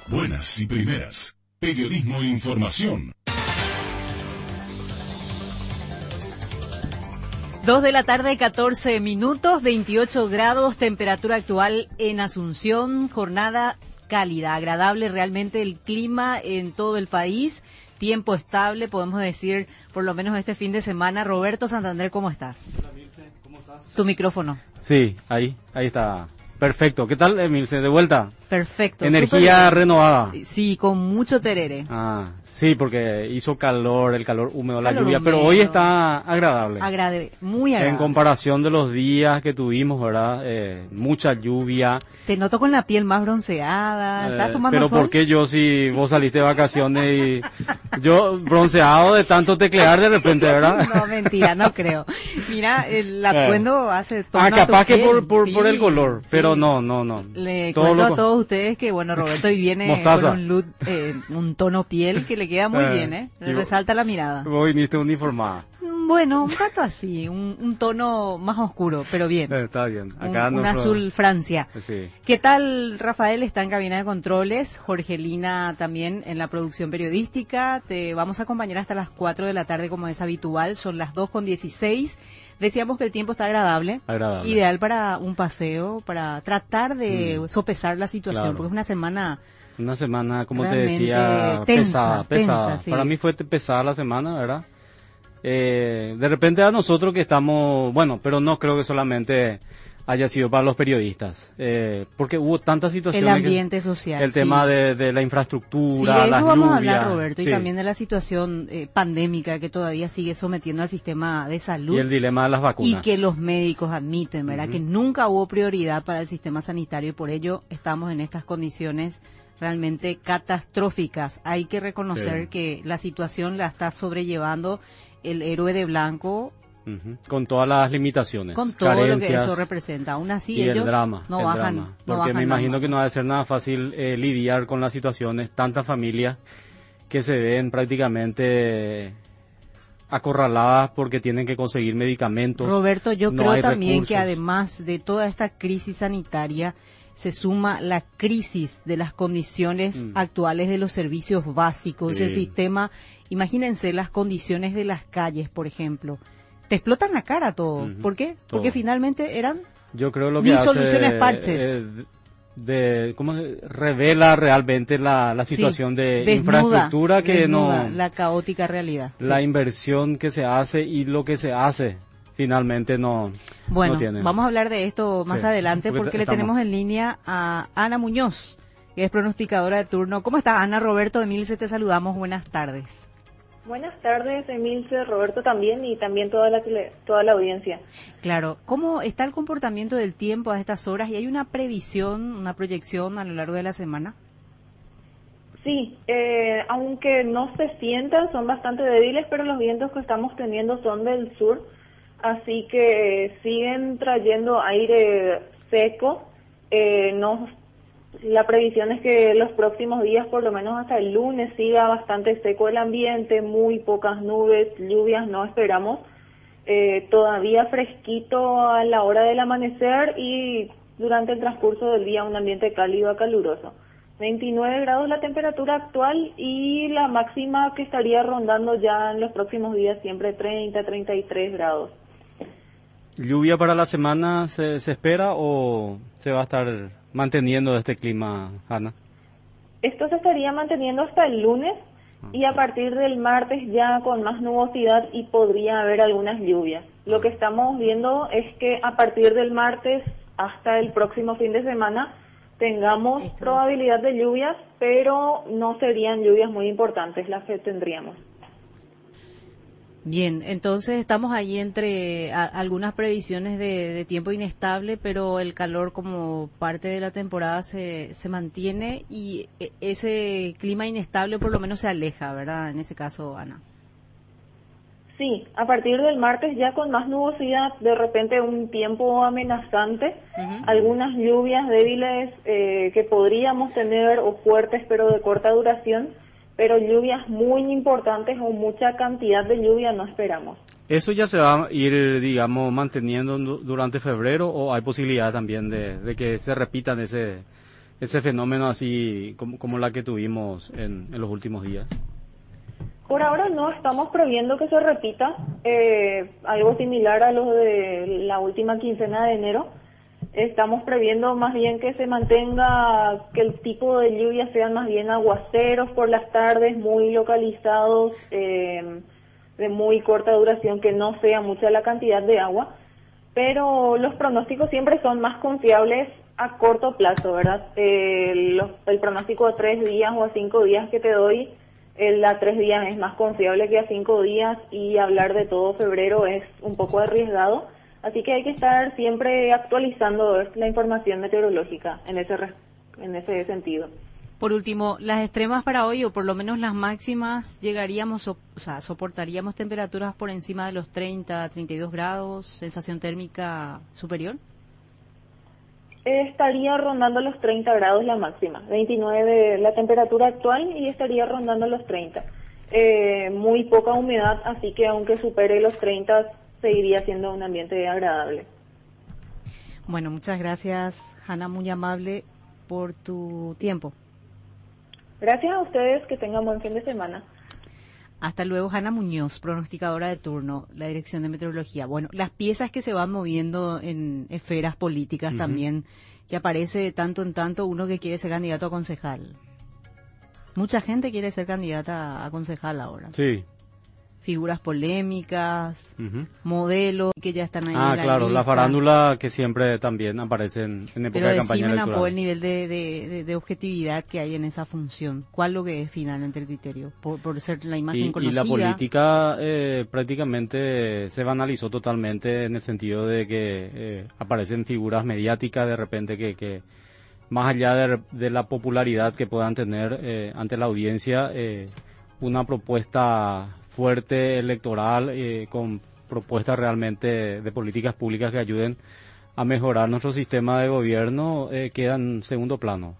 Buenas y primeras. Periodismo e información. 2 de la tarde, 14 minutos, 28 grados, temperatura actual en Asunción, jornada cálida, agradable realmente el clima en todo el país, tiempo estable, podemos decir, por lo menos este fin de semana. Roberto Santander, ¿cómo estás? Hola, Milce, ¿cómo estás? Tu micrófono. Sí, ahí está. Perfecto. ¿Qué tal, Milce? ¿De vuelta? Perfecto. Energía renovada. Sí, con mucho tereré. Sí, porque hizo calor, el calor húmedo, la lluvia, Húmedo. Pero hoy está agradable. Muy agradable. En comparación de los días que tuvimos, ¿verdad? Mucha lluvia. Te noto con la piel más bronceada. ¿Estás tomando Pero sol? ¿por qué yo, si vos saliste de vacaciones y yo bronceado de tanto teclear de repente, verdad? No, mentira, no creo. Mira, el atuendo hace tono a tu capaz que piel. por el color, Sí. pero no. Le Todo cuento lo- a todos ustedes que, bueno, Roberto hoy viene Mostaza. con un look, un tono piel que le queda muy bien, ¿eh? Le y vos- resalta la mirada. Vos viniste uniformada. Bueno, un tanto así, un tono más oscuro, pero bien. Está bien. Un Nuestro- azul Francia. Sí. ¿Qué tal, Rafael? Está en cabina de controles, Jorgelina también en la producción periodística. Te vamos a acompañar hasta las 4 de la tarde como es habitual, son las 2:16. Decíamos que el tiempo está agradable, ideal para un paseo, para tratar de sopesar la situación, Claro. porque es una semana, Como te realmente decía, tensa, pesada. sí. Para mí fue pesada la semana, ¿verdad? De repente a nosotros que estamos, bueno, pero no creo que solamente haya sido para los periodistas, porque hubo tantas situaciones. El ambiente social. El sí. tema de la infraestructura, Sí, de eso las vamos a lluvias. hablar, Roberto, Sí. y también de la situación pandémica que todavía sigue sometiendo al sistema de salud. Y el dilema de las vacunas. Y que los médicos admiten, ¿verdad? Que nunca hubo prioridad para el sistema sanitario y por ello estamos en estas condiciones realmente catastróficas. Hay que reconocer que la situación la está sobrellevando el héroe de blanco. Con todas las limitaciones, Con todo lo que carencias, eso representa. Aún así y ellos el drama, no el bajan. drama. No Porque bajan me imagino las que no va a ser nada fácil lidiar con las situaciones, tantas familias que se ven prácticamente acorraladas porque tienen que conseguir medicamentos. Roberto, yo no creo hay también recursos. que además de toda esta crisis sanitaria se suma la crisis de las condiciones actuales de los servicios básicos, Sí. el sistema. Imagínense las condiciones de las calles, por ejemplo. Te explotan la cara todo. ¿Por qué? Todo. Porque finalmente eran Yo creo lo que ni hace, soluciones parches. ¿Cómo revela realmente la situación de Desnuda, infraestructura que desnuda no, la caótica realidad. la Sí. inversión que se hace y lo que se hace finalmente no Bueno, no tiene. vamos a hablar de esto más Sí, adelante porque le tenemos en línea a Ana Muñoz, que es pronosticadora de turno. ¿Cómo está, Ana? Roberto, Emilce, te saludamos. Buenas tardes. Buenas tardes, Emilce, Roberto también y también toda la audiencia. Claro, ¿cómo está el comportamiento del tiempo a estas horas? ¿Y hay una previsión, una proyección a lo largo de la semana? Sí, aunque no se sientan, son bastante débiles, pero los vientos que estamos teniendo son del sur, así que siguen trayendo aire seco. La previsión es que los próximos días, por lo menos hasta el lunes, siga bastante seco el ambiente, muy pocas nubes, lluvias no esperamos, todavía fresquito a la hora del amanecer y durante el transcurso del día un ambiente cálido a caluroso. 29 grados la temperatura actual y la máxima que estaría rondando ya en los próximos días siempre 30, 33 grados. ¿Lluvia para la semana se espera o se va a estar manteniendo este clima, Ana? Esto se estaría manteniendo hasta el lunes y a partir del martes ya con más nubosidad y podría haber algunas lluvias. Lo que estamos viendo es que a partir del martes hasta el próximo fin de semana tengamos probabilidad de lluvias, pero no serían lluvias muy importantes las que tendríamos. Bien, entonces estamos ahí entre algunas previsiones de tiempo inestable, pero el calor como parte de la temporada se mantiene y ese clima inestable por lo menos se aleja, ¿verdad? En ese caso, Ana. Sí, a partir del martes ya con más nubosidad, de repente un tiempo amenazante, algunas lluvias débiles que podríamos tener o fuertes pero de corta duración, pero lluvias muy importantes o mucha cantidad de lluvia no esperamos. ¿Eso ya se va a ir, digamos, manteniendo durante febrero o hay posibilidad también de que se repitan ese fenómeno así como la que tuvimos en los últimos días? Por ahora no estamos previendo que se repita algo similar a lo de la última quincena de enero. Estamos previendo más bien que se mantenga, que el tipo de lluvia sean más bien aguaceros por las tardes, muy localizados, de muy corta duración, que no sea mucha la cantidad de agua. Pero los pronósticos siempre son más confiables a corto plazo, ¿verdad? El pronóstico a 3 días o a 5 días que te doy, el a 3 días es más confiable que a 5 días, y hablar de todo febrero es un poco arriesgado. Así que hay que estar siempre actualizando la información meteorológica en ese sentido. Por último, las extremas para hoy, o por lo menos las máximas, llegaríamos, soportaríamos temperaturas por encima de los 30, 32 grados, sensación térmica superior. Estaría rondando los 30 grados la máxima, 29 la temperatura actual, y estaría rondando los 30. Muy poca humedad, así que aunque supere los 30, seguiría siendo un ambiente agradable. Bueno, muchas gracias, Hanna, muy amable por tu tiempo. Gracias a ustedes, que tengan buen fin de semana. Hasta luego, Hanna Muñoz, pronosticadora de turno, la Dirección de Meteorología. Bueno, las piezas que se van moviendo en esferas políticas también, que aparece de tanto en tanto uno que quiere ser candidato a concejal. Mucha gente quiere ser candidata a concejal ahora. Sí. Figuras polémicas, modelos que ya están ahí en la claro, lista. la farándula que siempre también aparece en época de campaña electoral. Pero el nivel de objetividad que hay en esa función. ¿Cuál lo que es finalmente el criterio? Por ser la imagen conocida. Y la política prácticamente se banalizó totalmente, en el sentido de que aparecen figuras mediáticas de repente que más allá de la popularidad que puedan tener ante la audiencia, una propuesta fuerte electoral, con propuestas realmente de políticas públicas que ayuden a mejorar nuestro sistema de gobierno, queda en segundo plano.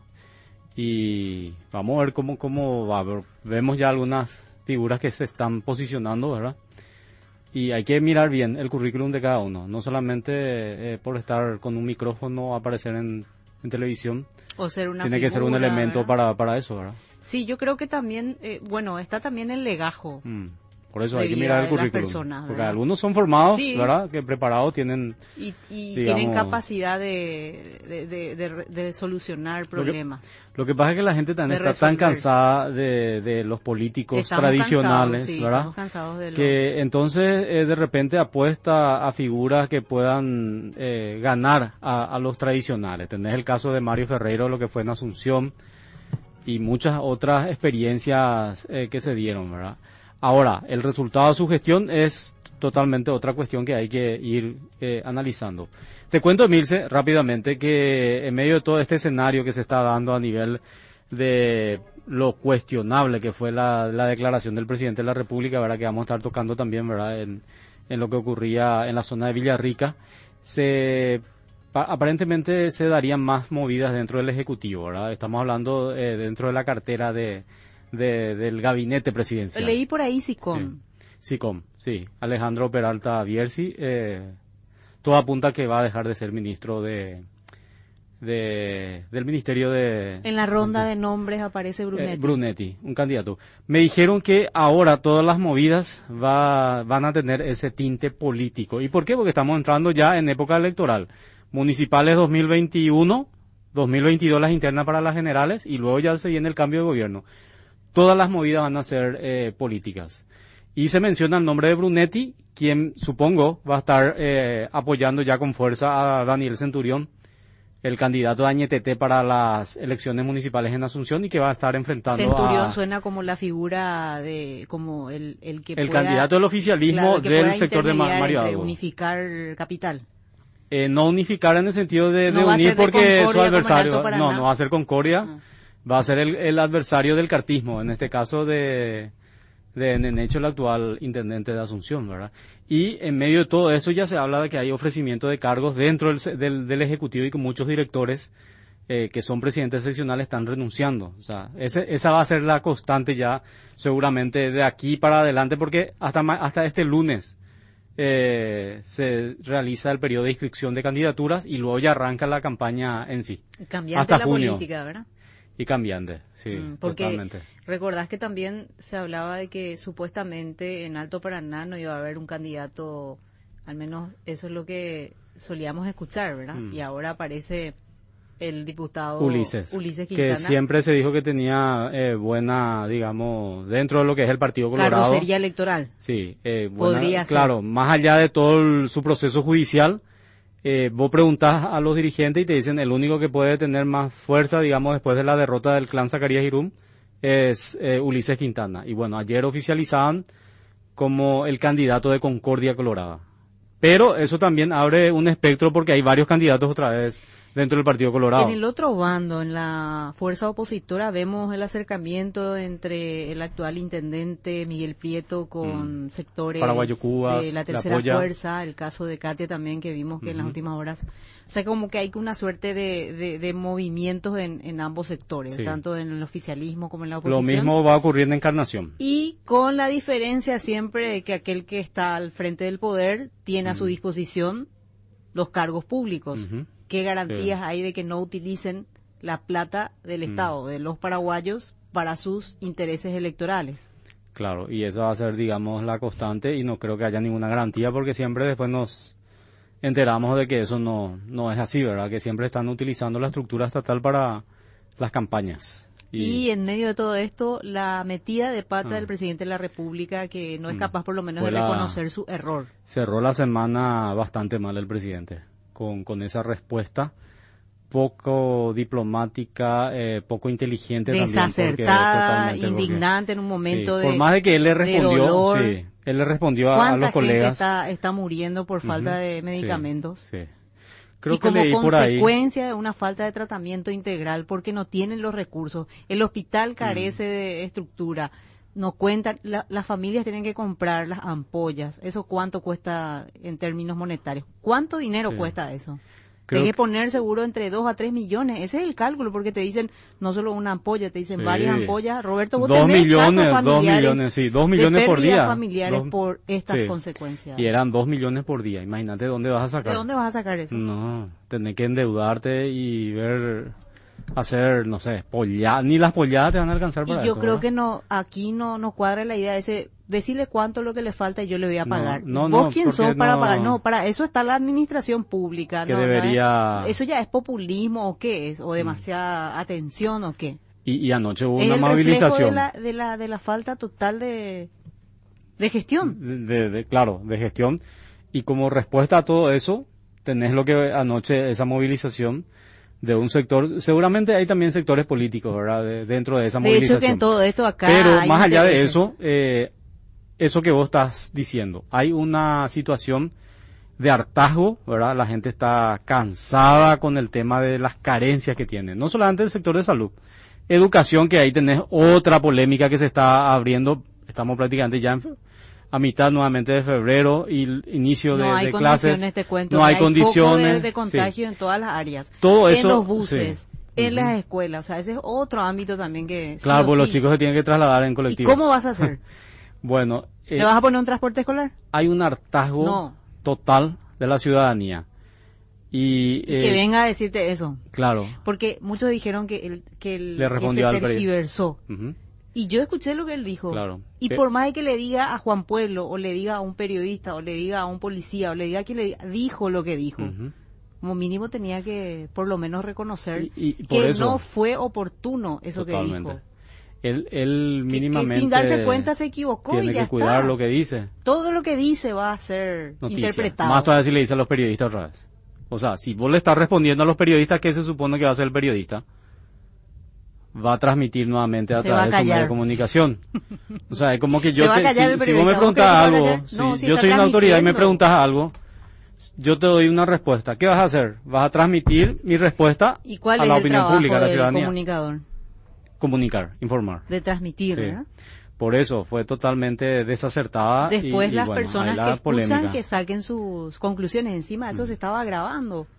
Y vamos a ver cómo va. Vemos ya algunas figuras que se están posicionando, ¿verdad? Y hay que mirar bien el currículum de cada uno, no solamente por estar con un micrófono, aparecer en televisión. O ser una tiene figura, que ser un elemento para eso, ¿verdad? Sí, yo creo que también, está también el legajo. Por eso hay que mirar el currículum, personas, porque algunos son formados, sí, ¿verdad? Que preparados tienen... Y digamos, tienen capacidad de solucionar problemas. Lo que pasa es que la gente también está tan cansada de los políticos tradicionales, cansados, ¿verdad? Estamos cansados de que entonces de repente apuesta a figuras que puedan ganar a los tradicionales. Tenés el caso de Mario Ferreiro, lo que fue en Asunción, y muchas otras experiencias que se dieron, ¿verdad? Ahora, el resultado de su gestión es totalmente otra cuestión que hay que ir analizando. Te cuento, Emilce, rápidamente, que en medio de todo este escenario que se está dando a nivel de lo cuestionable que fue la declaración del presidente de la República, ¿verdad? Que vamos a estar tocando también, ¿verdad? En lo que ocurría en la zona de Villarrica, aparentemente se darían más movidas dentro del Ejecutivo, ¿verdad? Estamos hablando dentro de la cartera del gabinete presidencial. Leí por ahí SICOM. SICOM, sí. Alejandro Peralta Bierzi, todo apunta que va a dejar de ser ministro del Ministerio de... En la ronda de nombres aparece Brunetti. Brunetti, un candidato. Me dijeron que ahora todas las movidas van a tener ese tinte político. ¿Y por qué? Porque estamos entrando ya en época electoral. Municipales 2021, 2022 las internas para las generales, y luego ya se viene el cambio de gobierno. Todas las movidas van a ser políticas. Y se menciona el nombre de Brunetti, quien supongo va a estar apoyando ya con fuerza a Daniel Centurión, el candidato de Añetete para las elecciones municipales en Asunción, y que va a estar enfrentando Centurión suena como la figura como el que el candidato del oficialismo, claro, del sector de Mario Agudo. Unificar capital. No unificar en el sentido de no unir, porque su adversario no va a ser Concordia. Va a ser el adversario del cartismo, en este caso de Nenecho, el actual intendente de Asunción, ¿verdad? Y en medio de todo eso ya se habla de que hay ofrecimiento de cargos dentro del Ejecutivo, y que muchos directores que son presidentes seccionales están renunciando. O sea, esa va a ser la constante ya seguramente de aquí para adelante, porque hasta este lunes se realiza el periodo de inscripción de candidaturas y luego ya arranca la campaña en sí. Cambiante hasta la junio. política, ¿verdad? Y cambiante, sí, Porque totalmente. recordás que también se hablaba de que supuestamente en Alto Paraná no iba a haber un candidato, al menos eso es lo que solíamos escuchar, ¿verdad? Y ahora aparece el diputado Ulises Quintana. Que siempre se dijo que tenía buena, digamos, dentro de lo que es el Partido Colorado. Carrocería electoral. Sí, buena, Podría ser. claro, más allá de todo su proceso judicial, vos preguntás a los dirigentes y te dicen el único que puede tener más fuerza, digamos, después de la derrota del clan Zacarías Girum, es Ulises Quintana. Y bueno, ayer oficializaban como el candidato de Concordia Colorada. Pero eso también abre un espectro porque hay varios candidatos otra vez dentro del Partido Colorado. En el otro bando, en la fuerza opositora, vemos el acercamiento entre el actual intendente Miguel Prieto con sectores Paraguayo-Cubas, de la tercera fuerza, el caso de Katia también que vimos que en las últimas horas, o sea, como que hay una suerte de movimientos en ambos sectores, sí, tanto en el oficialismo como en la oposición. Lo mismo va ocurriendo en Encarnación. Y con la diferencia siempre de que aquel que está al frente del poder tiene a su disposición los cargos públicos. ¿Qué garantías hay de que no utilicen la plata del Estado, de los paraguayos, para sus intereses electorales? Claro, y eso va a ser, digamos, la constante y no creo que haya ninguna garantía porque siempre después nos enteramos de que eso no es así, ¿verdad? Que siempre están utilizando la estructura estatal para las campañas. Y en medio de todo esto, la metida de pata del presidente de la República que no es capaz por lo menos de reconocer su error. Cerró la semana bastante mal el presidente. Con esa respuesta poco diplomática, poco inteligente, desacertada, indignante en un momento por más de que él le respondió, dolor. Sí, él le respondió a los colegas. ¿Cuánta gente está muriendo por falta de medicamentos? Sí. Creo y que como leí por ahí. consecuencia de una falta de tratamiento integral porque no tienen los recursos, el hospital carece de estructura. No cuentan, las familias tienen que comprar las ampollas. ¿Eso cuánto cuesta en términos monetarios? ¿Cuánto dinero cuesta eso? Hay que poner seguro entre 2 a 3 millones. Ese es el cálculo, porque te dicen no solo una ampolla, te dicen varias ampollas. Roberto, vos 2 tenés millones, casos familiares 2 millones, sí, 2 millones por día. Familiares por estas consecuencias. Y eran 2 millones por día. Imagínate dónde vas a sacar. ¿De dónde vas a sacar eso? No, tenés que endeudarte y hacer, no sé, ni las polladas te van a alcanzar para eso. Y yo creo ¿verdad? que aquí no cuadra la idea de decirle cuánto es lo que le falta y yo le voy a pagar. No, ¿Vos quién sos para no, pagar? No, para eso está la administración pública. Que no, debería... eso ya es populismo o qué es, o demasiada atención o qué. Y anoche hubo es una el movilización. De la falta total de gestión. Claro, de gestión. Y como respuesta a todo eso, tenés lo que anoche, esa movilización de un sector, seguramente hay también sectores políticos, ¿verdad? Dentro de esa movilización. De hecho que en todo esto acá pero hay más allá de intereses. eso que vos estás diciendo, hay una situación de hartazgo, ¿verdad? La gente está cansada con el tema de las carencias que tiene, no solamente el sector de salud, educación, que ahí tenés otra polémica que se está abriendo, estamos prácticamente ya a mitad nuevamente de febrero y el inicio de clases. No hay condiciones de contagio en todas las áreas. Todo eso, en los buses, en las escuelas, o sea, ese es otro ámbito también que... Claro, pues los chicos se tienen que trasladar en colectivos. ¿Y cómo vas a hacer? Bueno... ¿Le vas a poner un transporte escolar? Hay un hartazgo total de la ciudadanía. Y que venga a decirte eso. Claro. Porque muchos dijeron que le respondió se tergiversó. Y yo escuché lo que él dijo. Claro. Y por más de que le diga a Juan Pueblo, o le diga a un periodista, o le diga a un policía, o le diga a quien le diga, dijo lo que dijo. Como mínimo tenía que por lo menos reconocer que no fue oportuno eso totalmente. Que dijo. Él mínimamente que sin darse cuenta se equivocó tiene y ya que cuidar está. lo que dice. Todo lo que dice va a ser noticia. Interpretado. Más todavía si le dice a los periodistas otra vez. O sea, si vos le estás respondiendo a los periodistas, ¿qué se supone que va a hacer el periodista? Va a transmitir nuevamente a través de su medio de comunicación. O sea, es como que yo si vos me preguntas algo, si yo soy una autoridad y me preguntas algo, yo te doy una respuesta. ¿Qué vas a hacer? Vas a transmitir mi respuesta a la opinión pública, a la ciudadanía. Comunicador? Comunicar, informar. De transmitir, ¿verdad? Por eso fue totalmente desacertada. Después las personas que escuchan que saquen sus conclusiones. Encima eso se estaba grabando.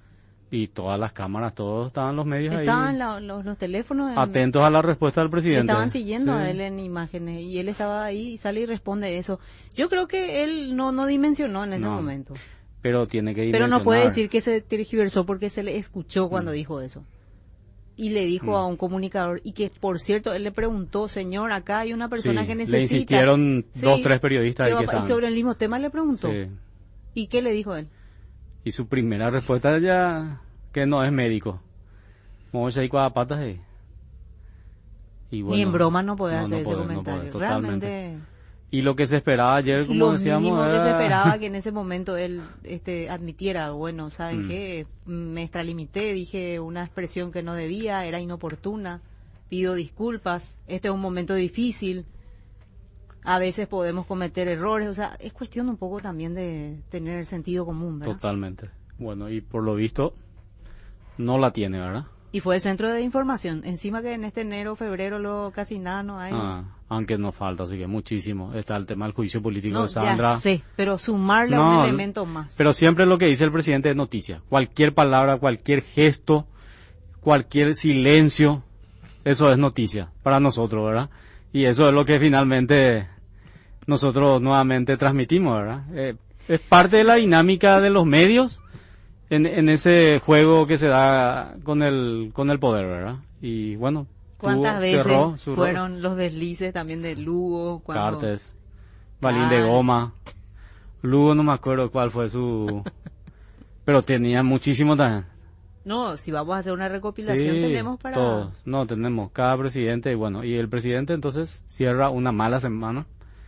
Y todas las cámaras, todos estaban los medios Estaban ahí. los teléfonos. Atentos a la respuesta del presidente. Estaban siguiendo Sí. a él en imágenes y él estaba ahí y sale y responde eso. Yo creo que él no dimensionó en ese No, momento. Pero tiene que Pero no puede dimensionar. decir que se tergiversó porque se le escuchó cuando dijo eso. Y le dijo a un comunicador, y que por cierto, él le preguntó, señor, acá hay una persona Sí, que necesita. le insistieron Sí, 2-3 periodistas ¿qué ahí va que a pa-? Y estaban. sobre el mismo tema le preguntó. Sí. ¿Y qué le dijo él? Y su primera respuesta ya, que no es médico. Vamos a ir con las patas ahí. Y bueno, Ni en broma no puede no, hacer no ese puede, no comentario. puede, totalmente. Realmente, Y lo que se esperaba ayer, como lo decíamos, mínimo que era... se esperaba que en ese momento él admitiera, bueno, ¿saben Mm. qué? Me extralimité, dije una expresión que no debía, era inoportuna, pido disculpas, este es un momento difícil, a veces podemos cometer errores, o sea, es cuestión un poco también de tener el sentido común, ¿verdad? Totalmente. Bueno, y por lo visto, no la tiene, ¿verdad? Y fue el centro de información, encima que en este enero, febrero, casi nada no hay. Aunque nos falta, así que muchísimo. Está el tema del juicio político No, de Sandra. ya sé, pero sumarle un No, elemento más. Pero siempre lo que dice el presidente es noticia. Cualquier palabra, cualquier gesto, cualquier silencio, eso es noticia para nosotros, ¿verdad? Y eso es lo que finalmente nosotros nuevamente transmitimos, ¿verdad? Es parte de la dinámica de los medios en ese juego que se da con el poder, ¿verdad? Y bueno, ¿Cuántas veces cerró su fueron los deslices también de Lugo? Cuando... Cartes, Balín de Goma, Lugo no me acuerdo cuál fue su... Pero tenía muchísimo también. No, si vamos a hacer una recopilación Sí, tenemos para... todos. No, tenemos cada presidente, y bueno, y el presidente entonces cierra una mala semana,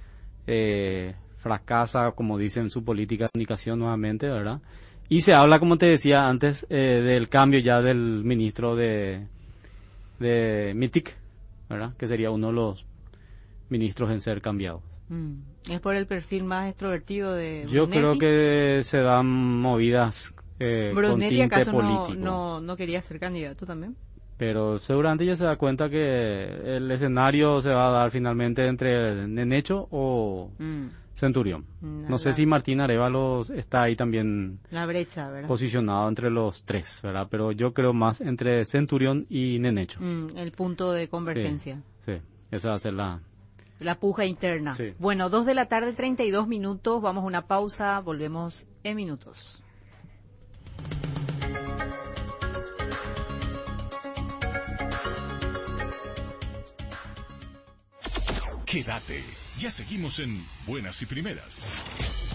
fracasa, como dicen, su política de comunicación nuevamente, ¿verdad? Y se habla, como te decía antes, del cambio ya del ministro de MITIC, ¿verdad? Que sería uno de los ministros en ser cambiado. Es por el perfil más extrovertido de Yo Brunetti. creo que se dan movidas con Brunetti tinte acaso político. no quería ser candidato también. Pero seguramente ya se da cuenta que el escenario se va a dar finalmente entre Nenecho o Centurión. No sé si Martín Arévalo está ahí también la brecha, ¿verdad? Posicionado entre los tres, ¿verdad? Pero yo creo más entre Centurión y Nenecho. El punto de convergencia. Sí, esa va a ser la puja interna. Sí. Bueno, 2:32 p.m, vamos a una pausa, volvemos en minutos. Quédate, ya seguimos en Buenas y Primeras.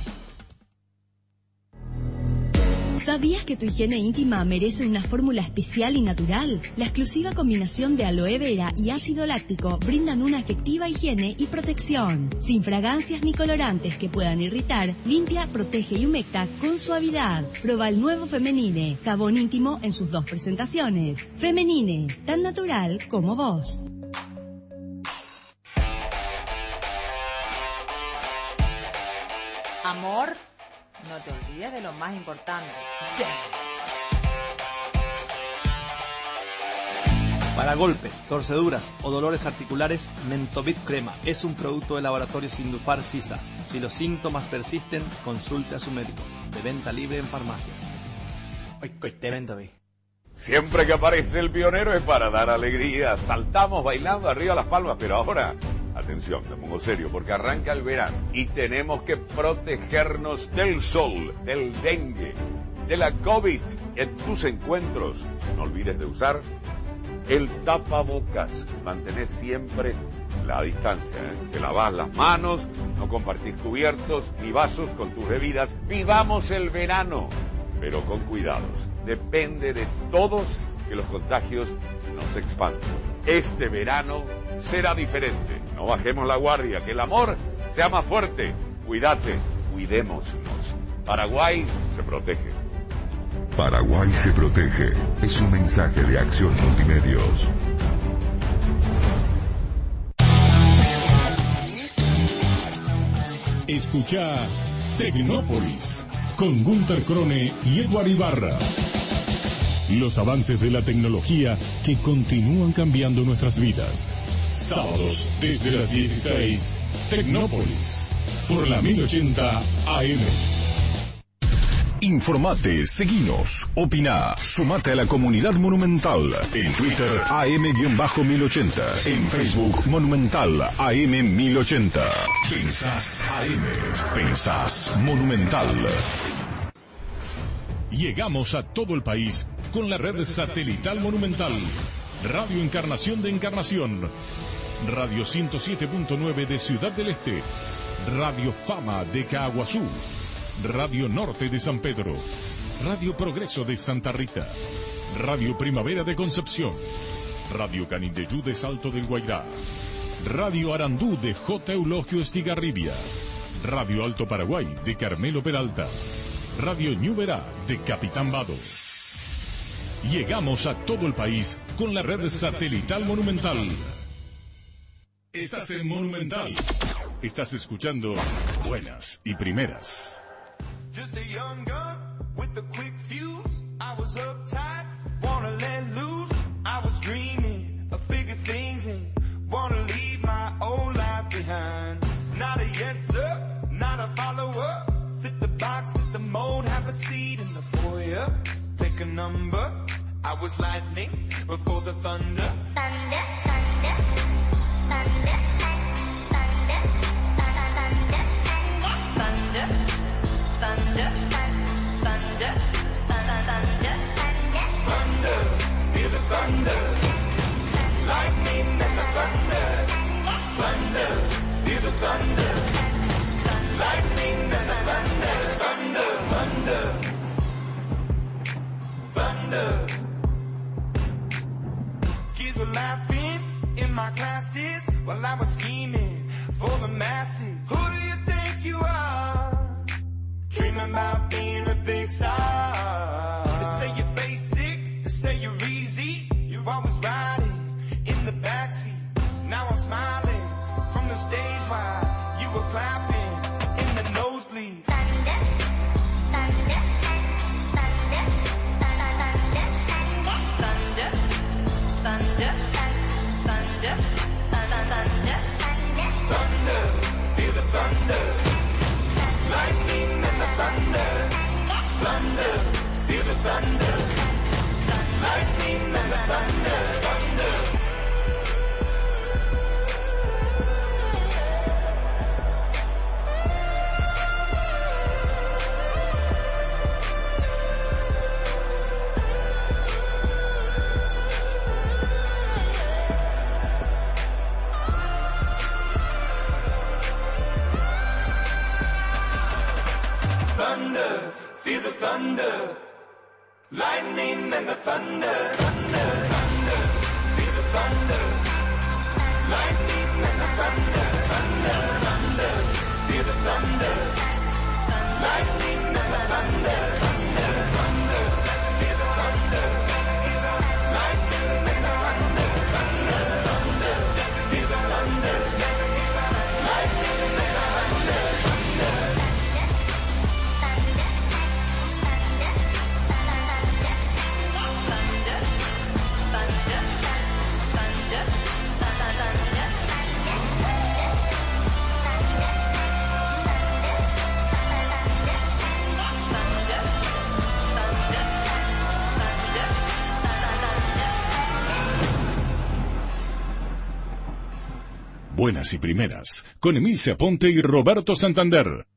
¿Sabías que tu higiene íntima merece una fórmula especial y natural? La exclusiva combinación de aloe vera y ácido láctico brindan una efectiva higiene y protección. Sin fragancias ni colorantes que puedan irritar, limpia, protege y humecta con suavidad. Proba el nuevo Femenine, jabón íntimo en sus 2 presentaciones. Femenine, tan natural como vos. Amor, no te olvides de lo más importante. Para golpes, torceduras o dolores articulares, Mentovit Crema es un producto de laboratorio Sindufar Sisa. Si los síntomas persisten, consulte a su médico. De venta libre en farmacias. Siempre que aparece el pionero es para dar alegría. Saltamos bailando arriba las palmas, pero ahora, atención, me pongo serio, porque arranca el verano y tenemos que protegernos del sol, del dengue, de la COVID. En tus encuentros, no olvides de usar el tapabocas. Mantenés siempre la distancia, Te lavas las manos, no compartís cubiertos ni vasos con tus bebidas. Vivamos el verano, pero con cuidados. Depende de todos que los contagios no se expandan. Este verano será diferente. No bajemos la guardia, que el amor sea más fuerte. Cuídate, cuidémonos. Paraguay se protege. Paraguay se protege. Es un mensaje de Acción Multimedios. Escucha Tecnópolis con Gunter Krone y Edward Ibarra. Los avances de la tecnología que continúan cambiando nuestras vidas. Sábados desde las 16, Tecnópolis, por la 1080 AM. Informate, seguinos, opina, sumate a la comunidad Monumental. En Twitter, AM-1080. En Facebook, Monumental, AM1080. Pensás AM. Pensás Monumental. Llegamos a todo el país con la red satelital Monumental. Radio Encarnación de Encarnación. Radio 107.9 de Ciudad del Este. Radio Fama de Caaguazú. Radio Norte de San Pedro. Radio Progreso de Santa Rita. Radio Primavera de Concepción. Radio Canindeyú de Salto del Guairá. Radio Arandú de J. Eulogio Estigarribia. Radio Alto Paraguay de Carmelo Peralta. Radio Ñuberá de Capitán Vado. Llegamos a todo el país con la red satelital Monumental. Estás en Monumental. Estás escuchando Buenas y Primeras. Just a young gun with a quick fuse. I was uptight, wanna let loose. I was dreaming of bigger things and wanna leave my old life behind. Not a yes sir, not a follower. Fit the box, fit the mold, have a seat in the foyer. Take a number. I was lightning before the thunder. Thunder, thunder, thunder, thunder, thunder, thunder, thunder, thunder, thunder, thunder, feel the thunder, lightning and the thunder, thunder, feel the thunder, lightning and the thunder, thunder, thunder, thunder. Kids were laughing in my classes while I was scheming for the masses. Who do you think you are? Dreaming about being a big star. They say you're basic, they say you're easy. You're always riding in the backseat. Now I'm smiling from the stage while you were clapping in the nosebleeds. Thunder, thunder, thunder, thunder, thunder, thunder, thunder, thunder, thunder, feel the thunder, lightning and the thunder, thunder, feel the thunder, lightning and the thunder, thunder. Thunder, feel the thunder, lightning and the thunder, thunder, thunder, feel the thunder, lightning and the thunder, thunder, thunder, feel the thunder, lightning and the thunder, thunder, thunder, feel the thunder, lightning and the thunder, thunder, thunder, feel the thunder, lightning and the thunder, thunder. Buenas y Primeras, con Emilce Aponte y Roberto Santander.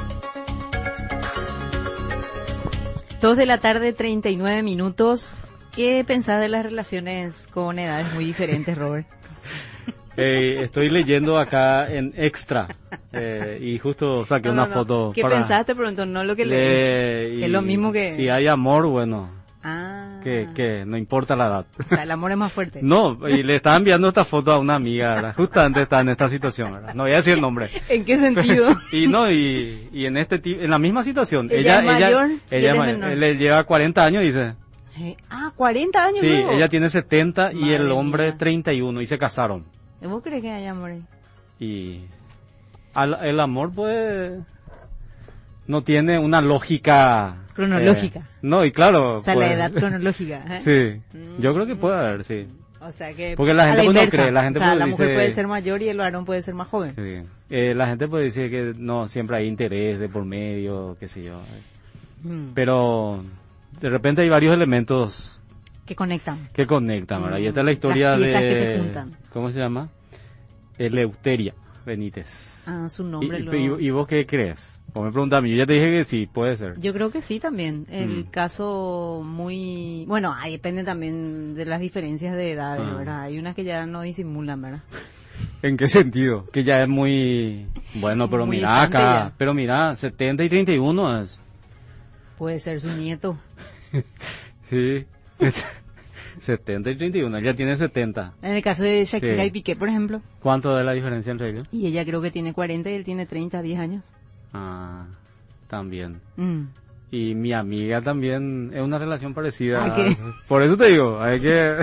Dos de la tarde, 39 minutos. ¿Qué pensás de las relaciones con edades muy diferentes, Robert? Estoy leyendo acá en Extra y justo saqué una foto. ¿Qué pensaste? Preguntó, no lo que leí. Es lo mismo que... Si hay amor, bueno, Ah. que no importa la edad. O sea, el amor es más fuerte. No, y le estaba enviando esta foto a una amiga, ¿verdad? Justamente está en esta situación, ¿verdad? No voy a decir el nombre. ¿En qué sentido? y en en la misma situación. Ella es mayor, ella es mayor. Él le lleva 40 años, dice. 40 años. Sí, luego. ella tiene 70 y Madre el hombre mía. 31 y se casaron. ¿Vos crees que hay amor ahí? Y el amor pues no tiene una lógica cronológica. No, y claro. O sea, pues, la edad cronológica. Sí, yo creo que puede haber, sí. O sea que porque la gente a la pues no inversa. cree, la gente o sea, pues la mujer dice, puede ser mayor y el varón puede ser más joven. Sí. La gente puede decir que no, siempre hay interés de por medio, qué sé yo. Pero de repente hay varios elementos que conectan, ¿verdad? Y esta es la historia las piezas de que se juntan. ¿Cómo se llama? Eleuteria Benítez. Ah, su nombre. ¿Y vos qué crees? O me preguntas a mí, yo ya te dije que sí, puede ser. Yo creo que sí también. El caso muy... Bueno, ahí depende también de las diferencias de edades, ¿verdad? Hay unas que ya no disimulan, ¿verdad? ¿En qué sentido? Que ya es muy... Bueno, pero muy mira acá, ya. pero mira, 70 y 31 es... Puede ser su nieto. Sí, 70 y 31, ella tiene 70. En el caso de Shakira Sí. y Piqué, por ejemplo. ¿Cuánto es la diferencia entre ellos? Y ella creo que tiene 40 y él tiene 30, 10 años. Ah, también. Mm. Y mi amiga también es una relación parecida. ¿A qué? Por eso te digo, hay que...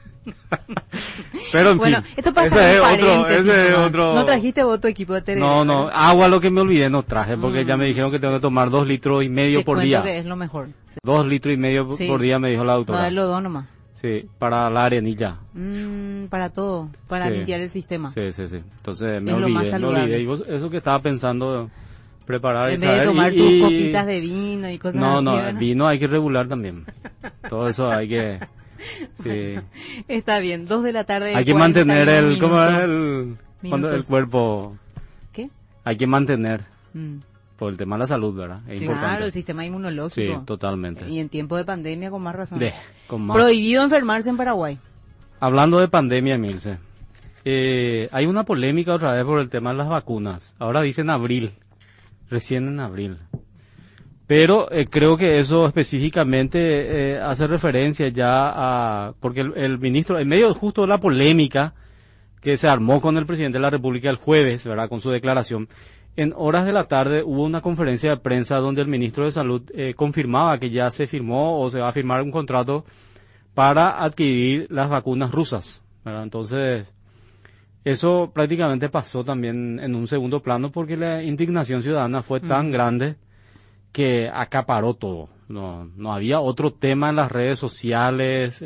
Pero en Bueno, fin, esto pasa ese en es paréntesis, ese es nomás. otro... No trajiste vos tu equipo de terapia. No, agua lo que me olvidé no traje, porque ya me dijeron que tengo que tomar 2 litros y medio Te por cuento día. que es lo mejor. 2 litros y medio Sí. por día me dijo la No, doctora. es los dos nomás. Sí, para la arenilla. Para todo, para Sí. limpiar el sistema. Sí. Entonces me Es lo más olvidé, saludable. Y vos, eso que estaba pensando preparar. En vez de tomar tus copitas de vino y cosas así. No, ¿verdad? vino hay que regular también. Todo eso hay que... Sí. Está bien, 2 de la tarde. Hay que 41 mantener el... minutos. ¿Cómo es cuando el Minutos. cuerpo... ¿Qué? Hay que mantener. Mm. Por el tema de la salud, ¿verdad? Es Claro, importante. el sistema inmunológico. Sí, totalmente. Y en tiempo de pandemia con más razón. Con más. Prohibido enfermarse en Paraguay. Hablando de pandemia, Emilce, hay una polémica otra vez por el tema de las vacunas. Ahora dicen abril, recién en abril. Pero creo que eso específicamente hace referencia ya a... Porque el ministro, en medio justo de la polémica que se armó con el presidente de la República el jueves, ¿verdad? Con su declaración, en horas de la tarde hubo una conferencia de prensa donde el ministro de Salud confirmaba que ya se firmó o se va a firmar un contrato para adquirir las vacunas rusas, ¿verdad? Entonces, eso prácticamente pasó también en un segundo plano porque la indignación ciudadana fue tan grande que acaparó todo. No había otro tema en las redes sociales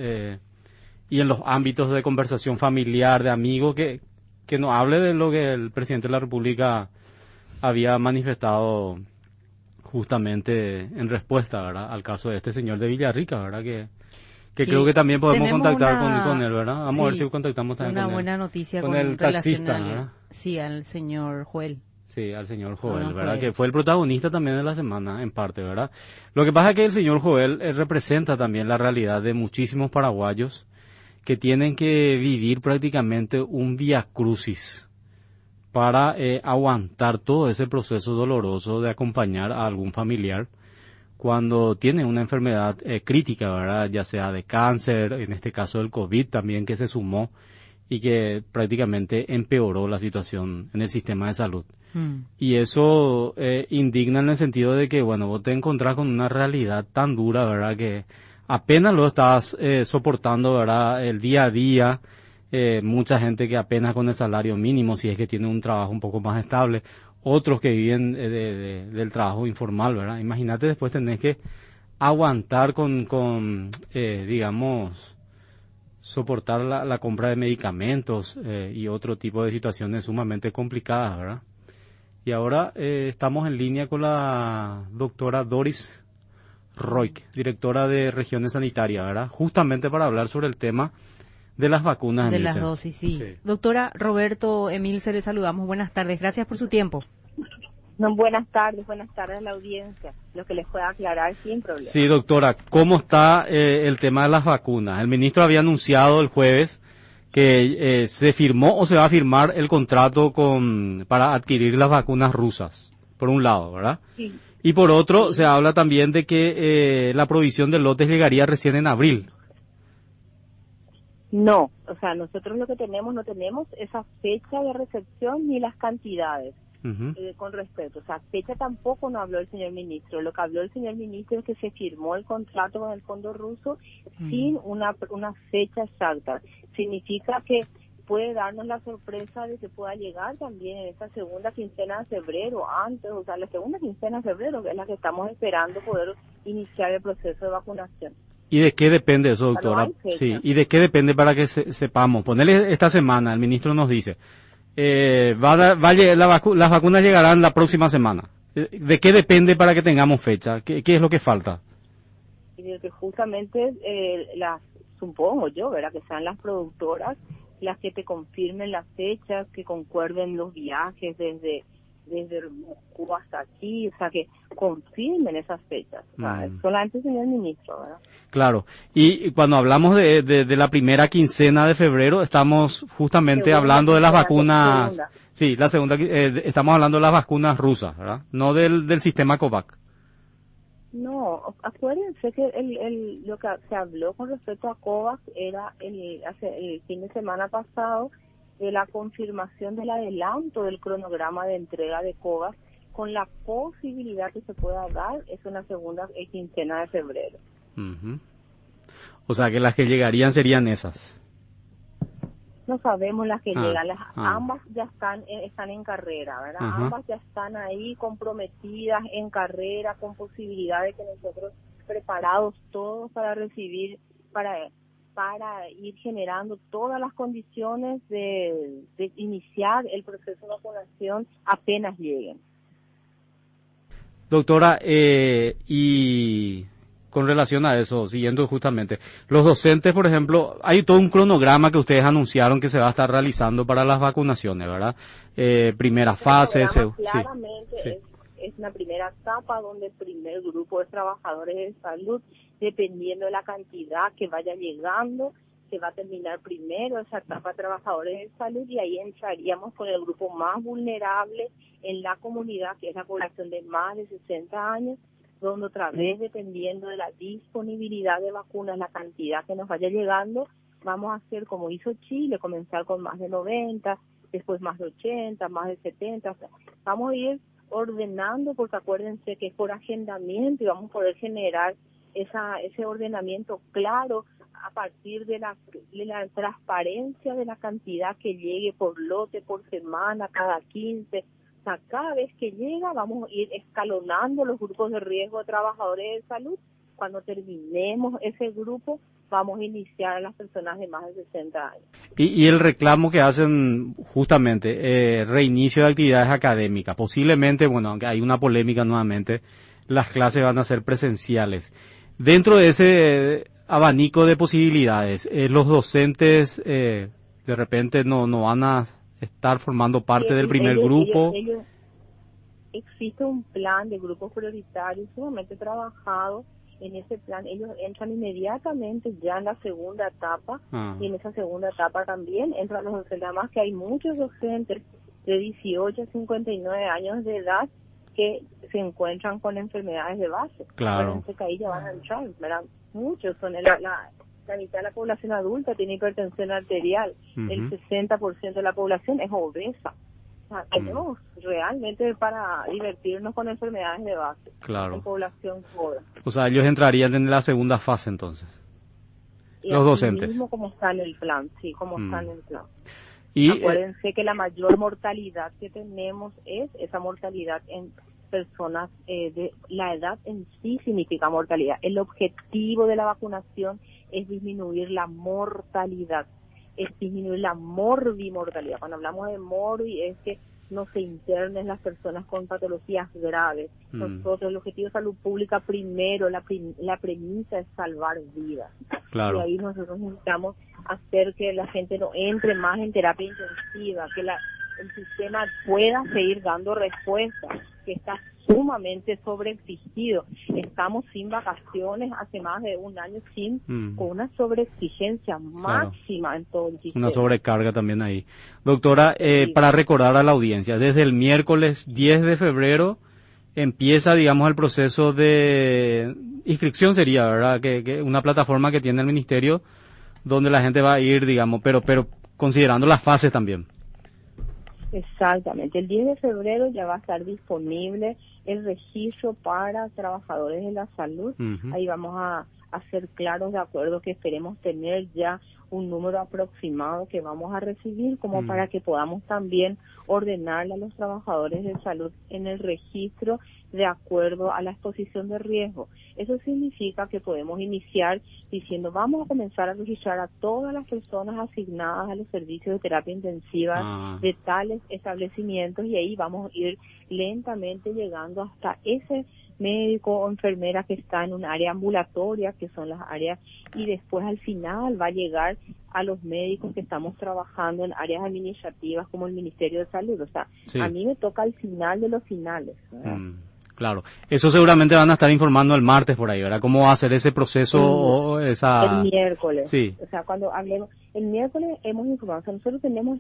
y en los ámbitos de conversación familiar, de amigos, que no hable de lo que el presidente de la República había manifestado justamente en respuesta, ¿verdad? Al caso de este señor de Villarrica, ¿verdad? Que creo que también podemos contactar con él, ¿verdad? Vamos a ver si contactamos también con él. Una buena noticia con el taxista, ¿verdad? Sí, al señor Joel. Sí, al señor Joel, Bueno, ¿verdad? Joel. Que fue el protagonista también de la semana, en parte, ¿verdad? Lo que pasa es que el señor Joel representa también la realidad de muchísimos paraguayos que tienen que vivir prácticamente un viacrucis para aguantar todo ese proceso doloroso de acompañar a algún familiar cuando tiene una enfermedad crítica, ¿verdad? Ya sea de cáncer, en este caso del COVID también que se sumó y que prácticamente empeoró la situación en el sistema de salud. Y eso indigna en el sentido de que, bueno, vos te encontrás con una realidad tan dura, ¿verdad? Que apenas lo estás soportando, ¿verdad? El día a día, mucha gente que apenas con el salario mínimo, si es que tiene un trabajo un poco más estable, otros que viven del trabajo informal, ¿verdad? Imagínate después tenés que aguantar digamos, soportar la compra de medicamentos y otro tipo de situaciones sumamente complicadas, ¿verdad? Y ahora estamos en línea con la doctora Doris Roig, directora de Regiones Sanitarias, ¿verdad? Justamente para hablar sobre el tema de las vacunas. De Emilce. las dosis, sí. Doctora Roberto Emilce, le saludamos. Buenas tardes. Gracias por su tiempo. No, buenas tardes a la audiencia. Lo que les pueda aclarar sin problema. Sí, doctora, ¿cómo está el tema de las vacunas? El ministro había anunciado el jueves que se firmó o se va a firmar el contrato para adquirir las vacunas rusas, por un lado, ¿verdad? Sí. Y por otro, se habla también de que la provisión de lotes llegaría recién en abril. No, o sea, nosotros lo que tenemos, no tenemos esa fecha de recepción ni las cantidades. Con respeto, o sea, fecha tampoco no habló el señor ministro. Lo que habló el señor ministro es que se firmó el contrato con el fondo ruso sin una fecha exacta. Significa que puede darnos la sorpresa de que pueda llegar también en esta segunda quincena de febrero, antes, o sea, la segunda quincena de febrero, que es la que estamos esperando poder iniciar el proceso de vacunación. ¿Y de qué depende eso, doctora? Sí, ¿y de qué depende para que sepamos? Ponerle esta semana, el ministro nos dice, las vacunas llegarán la próxima semana. ¿De qué depende para que tengamos fecha? ¿Qué es lo que falta? Y de que justamente supongo yo, ¿verdad? Que sean las productoras las que te confirmen las fechas, que concuerden los viajes desde Moscú hasta aquí, o sea, que confirmen esas fechas. O sea, solamente el señor ministro, ¿verdad? Claro. Y cuando hablamos de la primera quincena de febrero, estamos justamente hablando de las vacunas. Sí, la segunda, estamos hablando de las vacunas rusas, ¿verdad? No del sistema COVAX. No, acuérdense que lo que se habló con respecto a COVAX era el fin de semana pasado, de la confirmación del adelanto del cronograma de entrega de COVAX, con la posibilidad que se pueda dar, es una segunda quincena de febrero. O sea que las que llegarían serían esas. No sabemos las que llegan, ambas ya están en carrera, ¿verdad? Ambas ya están ahí comprometidas en carrera, con posibilidad de que nosotros preparados todos para recibir, para ir generando todas las condiciones de iniciar el proceso de vacunación apenas lleguen. Doctora, y con relación a eso, siguiendo justamente, los docentes, por ejemplo, hay todo un cronograma que ustedes anunciaron que se va a estar realizando para las vacunaciones, ¿verdad? Primera fase, claramente es una primera etapa donde el primer grupo de trabajadores de salud, dependiendo de la cantidad que vaya llegando, se va a terminar primero esa etapa de trabajadores de salud, y ahí entraríamos con el grupo más vulnerable en la comunidad, que es la población de más de 60 años, donde otra vez, dependiendo de la disponibilidad de vacunas, la cantidad que nos vaya llegando, vamos a hacer como hizo Chile, comenzar con más de 90, después más de 80, más de 70, o sea, vamos a ir ordenando, porque acuérdense que es por agendamiento y vamos a poder generar ese ordenamiento claro a partir de la transparencia de la cantidad que llegue por lote, por semana, cada 15. O sea, cada vez que llega vamos a ir escalonando los grupos de riesgo de trabajadores de salud. Cuando terminemos ese grupo, vamos a iniciar a las personas de más de 60 años. Y el reclamo que hacen justamente, reinicio de actividades académicas. Posiblemente, bueno, aunque hay una polémica nuevamente, las clases van a ser presenciales. Dentro de ese abanico de posibilidades, los docentes de repente no van a estar formando parte del primer grupo. Existe un plan de grupos prioritarios sumamente trabajado. En ese plan ellos entran inmediatamente ya en la segunda etapa, y en esa segunda etapa también entran los docentes. Además que hay muchos docentes de 18 a 59 años de edad que se encuentran con enfermedades de base. Claro. Que ahí ya van a entrar, ¿verdad? Muchos son la mitad de la población adulta tiene hipertensión arterial, el 60% de la población es obesa. O sea, tenemos realmente para divertirnos con enfermedades de base. Claro. En población joven. O sea, ellos entrarían en la segunda fase entonces. Y los docentes. Mismo como está en el plan, sí, como está en el plan. Y acuérdense que la mayor mortalidad que tenemos es esa mortalidad en personas de la edad en sí significa mortalidad. El objetivo de la vacunación es disminuir la mortalidad, es disminuir la morbimortalidad. Cuando hablamos de morbi es que no se internen las personas con patologías graves. Nosotros, el objetivo de salud pública primero, la premisa es salvar vidas. Claro. Y ahí nosotros necesitamos hacer que la gente no entre más en terapia intensiva, el sistema pueda seguir dando respuesta, que está sumamente sobreexigido. Estamos sin vacaciones hace más de un año, con una sobreexigencia máxima en todo el sistema. Una sobrecarga también ahí. Doctora, para recordar a la audiencia, desde el miércoles 10 de febrero empieza, digamos, el proceso de inscripción, sería, ¿verdad? Que una plataforma que tiene el ministerio donde la gente va a ir, digamos, pero considerando las fases también. Exactamente. El 10 de febrero ya va a estar disponible el registro para trabajadores de la salud. Ahí vamos a ser claros, de acuerdo, que esperemos tener ya un número aproximado que vamos a recibir, como para que podamos también ordenarle a los trabajadores de salud en el registro de acuerdo a la exposición de riesgo. Eso significa que podemos iniciar diciendo, vamos a comenzar a registrar a todas las personas asignadas a los servicios de terapia intensiva de tales establecimientos, y ahí vamos a ir lentamente llegando hasta ese médico o enfermera que está en un área ambulatoria, que son las áreas, y después al final va a llegar a los médicos que estamos trabajando en áreas administrativas como el Ministerio de Salud. O sea, a mí me toca al final de los finales. Claro, eso seguramente van a estar informando el martes por ahí, ¿verdad? ¿Cómo va a ser ese proceso o esa...? El miércoles. Sí. O sea, cuando hablemos, el miércoles hemos informado, o sea, nosotros tenemos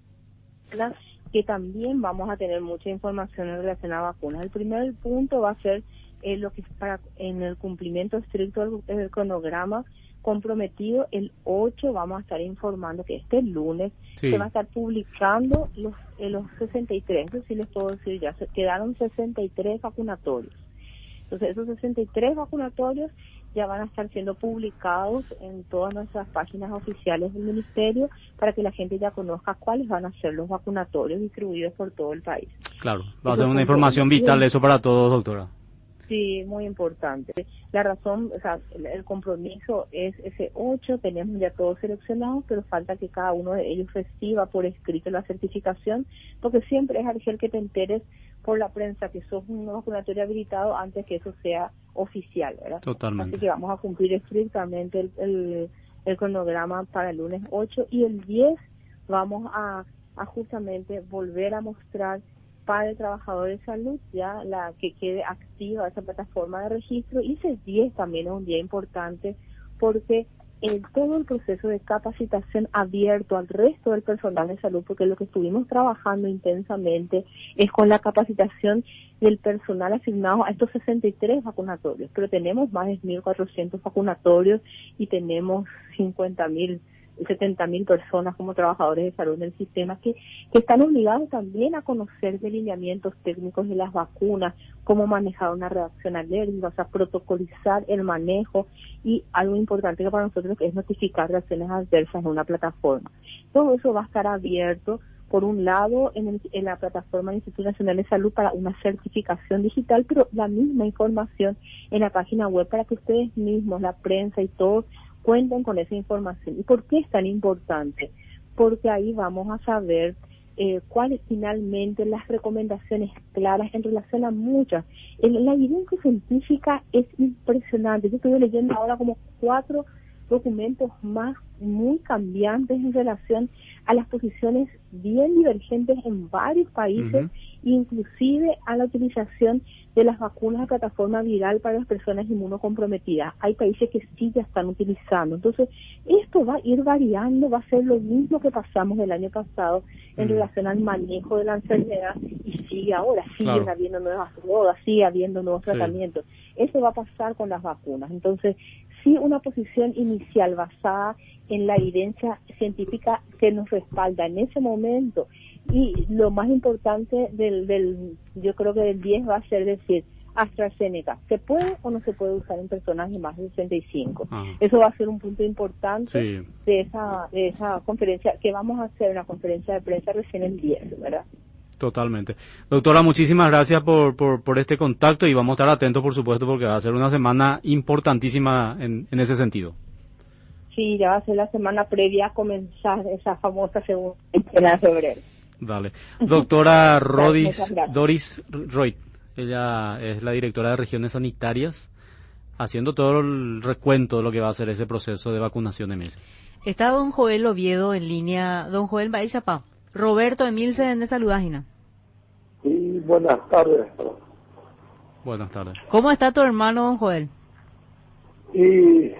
que también vamos a tener mucha información en relación a vacunas. El primer punto va a ser lo que es para en el cumplimiento estricto del cronograma comprometido. El 8 vamos a estar informando que este lunes se va a estar publicando los 63, eso sí les puedo decir ya, quedaron 63 vacunatorios. Entonces esos 63 vacunatorios ya van a estar siendo publicados en todas nuestras páginas oficiales del Ministerio para que la gente ya conozca cuáles van a ser los vacunatorios distribuidos por todo el país. Claro, va a ser una información vital eso para todos, doctora. Sí, muy importante. La razón, o sea, el compromiso es ese 8, tenemos ya todos seleccionados, pero falta que cada uno de ellos reciba por escrito la certificación, porque siempre es Argel que te enteres por la prensa que sos un vacunatorio habilitado antes que eso sea oficial, ¿verdad? Totalmente. Así que vamos a cumplir estrictamente el cronograma para el lunes 8, y el 10 vamos a justamente volver a mostrar para el trabajador de salud ya la que quede activa esa plataforma de registro, y ese 10 también es un día importante porque todo el proceso de capacitación abierto al resto del personal de salud, porque lo que estuvimos trabajando intensamente es con la capacitación del personal asignado a estos 63 vacunatorios, pero tenemos más de 1.400 vacunatorios y tenemos 70.000 personas como trabajadores de salud en el sistema que están obligados también a conocer de lineamientos técnicos de las vacunas, cómo manejar una reacción alérgica, o sea, protocolizar el manejo, y algo importante que para nosotros es notificar reacciones adversas en una plataforma. Todo eso va a estar abierto, por un lado, en la plataforma del Instituto Nacional de Salud para una certificación digital, pero la misma información en la página web para que ustedes mismos, la prensa y todos, cuenten con esa información. ¿Y por qué es tan importante? Porque ahí vamos a saber cuáles finalmente las recomendaciones claras en relación a muchas. La evidencia científica es impresionante. Yo estoy leyendo ahora como 4 documentos más muy cambiantes en relación a las posiciones bien divergentes en varios países, inclusive a la utilización de las vacunas de plataforma viral para las personas inmunocomprometidas. Hay países que sí ya están utilizando. Entonces, esto va a ir variando, va a ser lo mismo que pasamos el año pasado en relación al manejo de la enfermedad, y sigue ahora, siguen habiendo nuevas drogas, sigue habiendo nuevos tratamientos. Eso va a pasar con las vacunas. Entonces, sí, una posición inicial basada en la evidencia científica que nos respalda en ese momento. Y lo más importante yo creo que del 10 va a ser decir, AstraZeneca, ¿se puede o no se puede usar en personas de más de 65? Eso va a ser un punto importante de esa conferencia, que vamos a hacer una conferencia de prensa recién el 10, ¿verdad? Totalmente. Doctora, muchísimas gracias por este contacto, y vamos a estar atentos, por supuesto, porque va a ser una semana importantísima en ese sentido. Sí, ya va a ser la semana previa a comenzar esa famosa segunda quincena de febrero. Vale. Doctora Doris Roy, ella es la directora de Regiones Sanitarias, haciendo todo el recuento de lo que va a ser ese proceso de vacunación MS. Está don Joel Oviedo en línea. Don Joel, vaya pa. Roberto Emilce, ¿dónde saludás, Gina? Sí, buenas tardes. Buenas tardes. ¿Cómo está tu hermano, don Joel? Y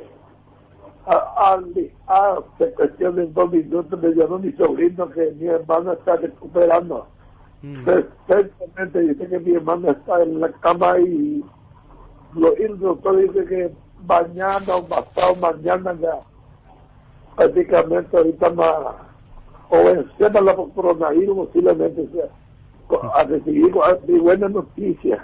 hace cuestión de 2 minutos me llamó mi sobrino que mi hermano está recuperando. Perfectamente, dice que mi hermano está en la cama y el doctor dice que mañana o pasado mañana ya prácticamente ahorita más o vencemos la coronavirus posiblemente, o sea, a recibir buenas noticias.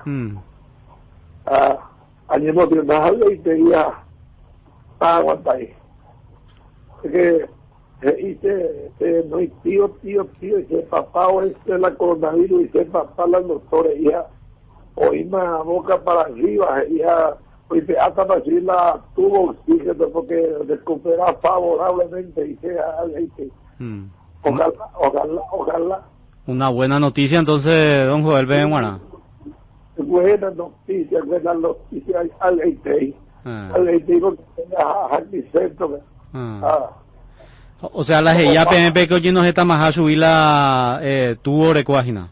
A nivel emocional y te diga aguantar ahí. Es que no hay tío, dice papá o la coronavirus, dice papá la doctora, ya oíme la boca para arriba, ya pues hasta para decir la tuvo oxígeno porque recupera favorablemente, dice ojalá. Una buena noticia entonces, don Joel Benguara. Buena noticia al Haití. Al Haití porque tenga Jaquicento. O sea, la GIA PMP que hoy nos está más a subir la tubo de cuágina.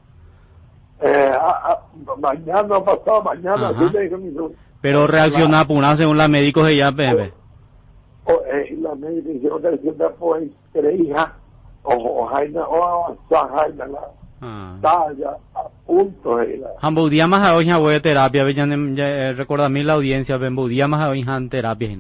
Mañana o pasado mañana, así le dijo mi sobrino. Pero reacciona puna según la médico GIA PMP. La médica dijeron que reacciona por 3 hijas. O Jaina, o Jaina, está ya a punto. Ambos días más a hoy ya voy a terapia, recuerda a mí la audiencia, ambos días más a hoy ya en terapia.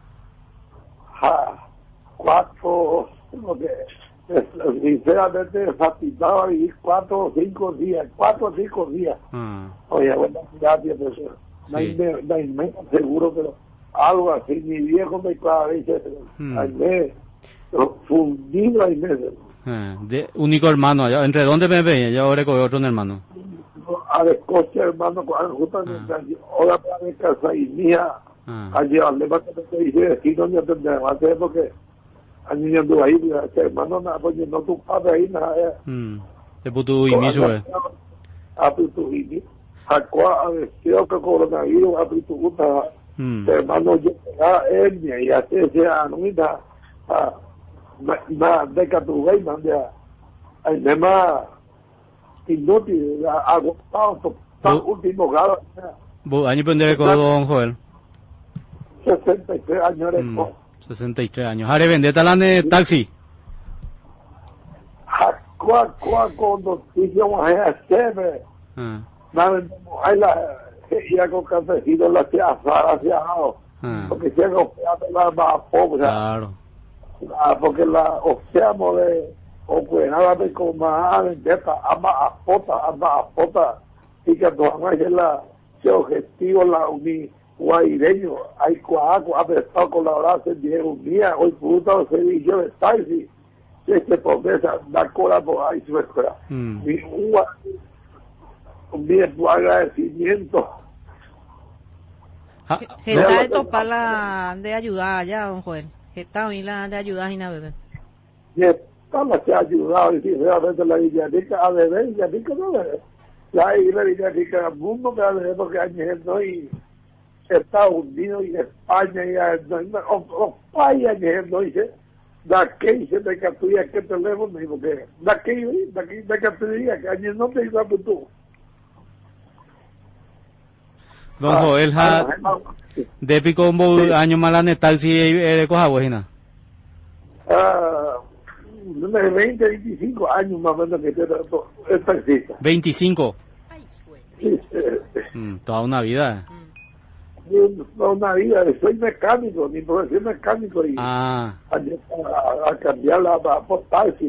4, sinceramente fatigaba y 4 o 5 días. Oye, buena terapia, pero no hay menos seguro, pero algo así, mi viejo me cada vez fundido hay meses. De único hermano allá, ¿entre dónde me ve? Ya ahora con otro hermano. A Escocia, hermano, justamente ahora para mi casa y mía, a llevarle para que te dice vecino, no tendré más porque a niño anduvo ahí, hermano, nada, pues no tu padre ahí, nada. De puto y miso, a puto y miso. A cuál deseo que coronavirus, a puto puta, hermano, yo hernia y así sea, no mira, de Catugay, hay tema inútil, agotado, tan último grado. ¿Año pendejo con don Joel? 63 años. 63 años. ¿Haré vender talán de taxi? ¿Cuál noticia vamos a hacer? Nada, hay ya con cafecito la que hacia abajo. Porque si hago la más pobre. Claro. Porque la oceamo de o pues nada de como ambas apotas y que todavía es la se objetivo la uni guaireño hay cuaco ha prestado colaboración de unía hoy puta o servicio de taxi este pobreza da cola por ahí su escuela y un bien tu agradecimiento. Está de topala de ayudar allá, don Joel. Está bien la de ayudar y nada, bebé. Y está la que ha ayudado, y sinceramente la Villarrica a beber, Villarrica no bebe. La isla Villarrica, el mundo que ha bebido porque años no y Estados Unidos y España y los países no dice, da que dice de que tú ya que teléfono, digo que da que tú digas que años no te iba a tú. Don Joel, de pico un año más la netal si de coja buena. 20, 25 años más o menos que es taxista. 25. Toda una vida. Toda una vida, soy mecánico, mi profesión es mecánico y a cambiar la por taxi,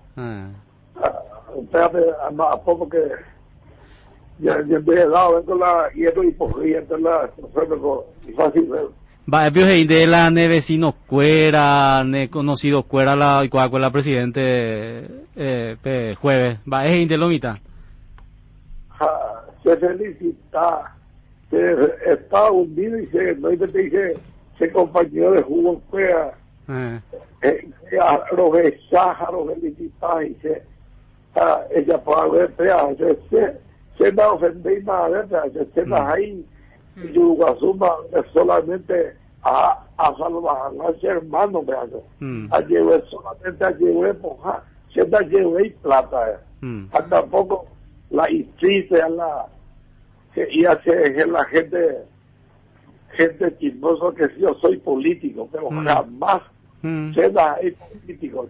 a poco que ya de lado vengo la hierro y entonces la fácil. Va, de la vecino cuera, conocido cuera la la presidente jueves. Va, es de lomita. Se felicita que Estados Unidos y no te dije se compañero de jugo cuera. Lo rechaza, lo felicita y ella puede ver se va a ofender más, ¿verdad? Se va ahí y Yuguazuma solamente a salvar a ese hermano, ¿verdad? Solamente a llevar siempre llevé plata, hasta poco la intriste a la, que iba a ser la gente chismoso que yo soy político, pero jamás siendo ahí político,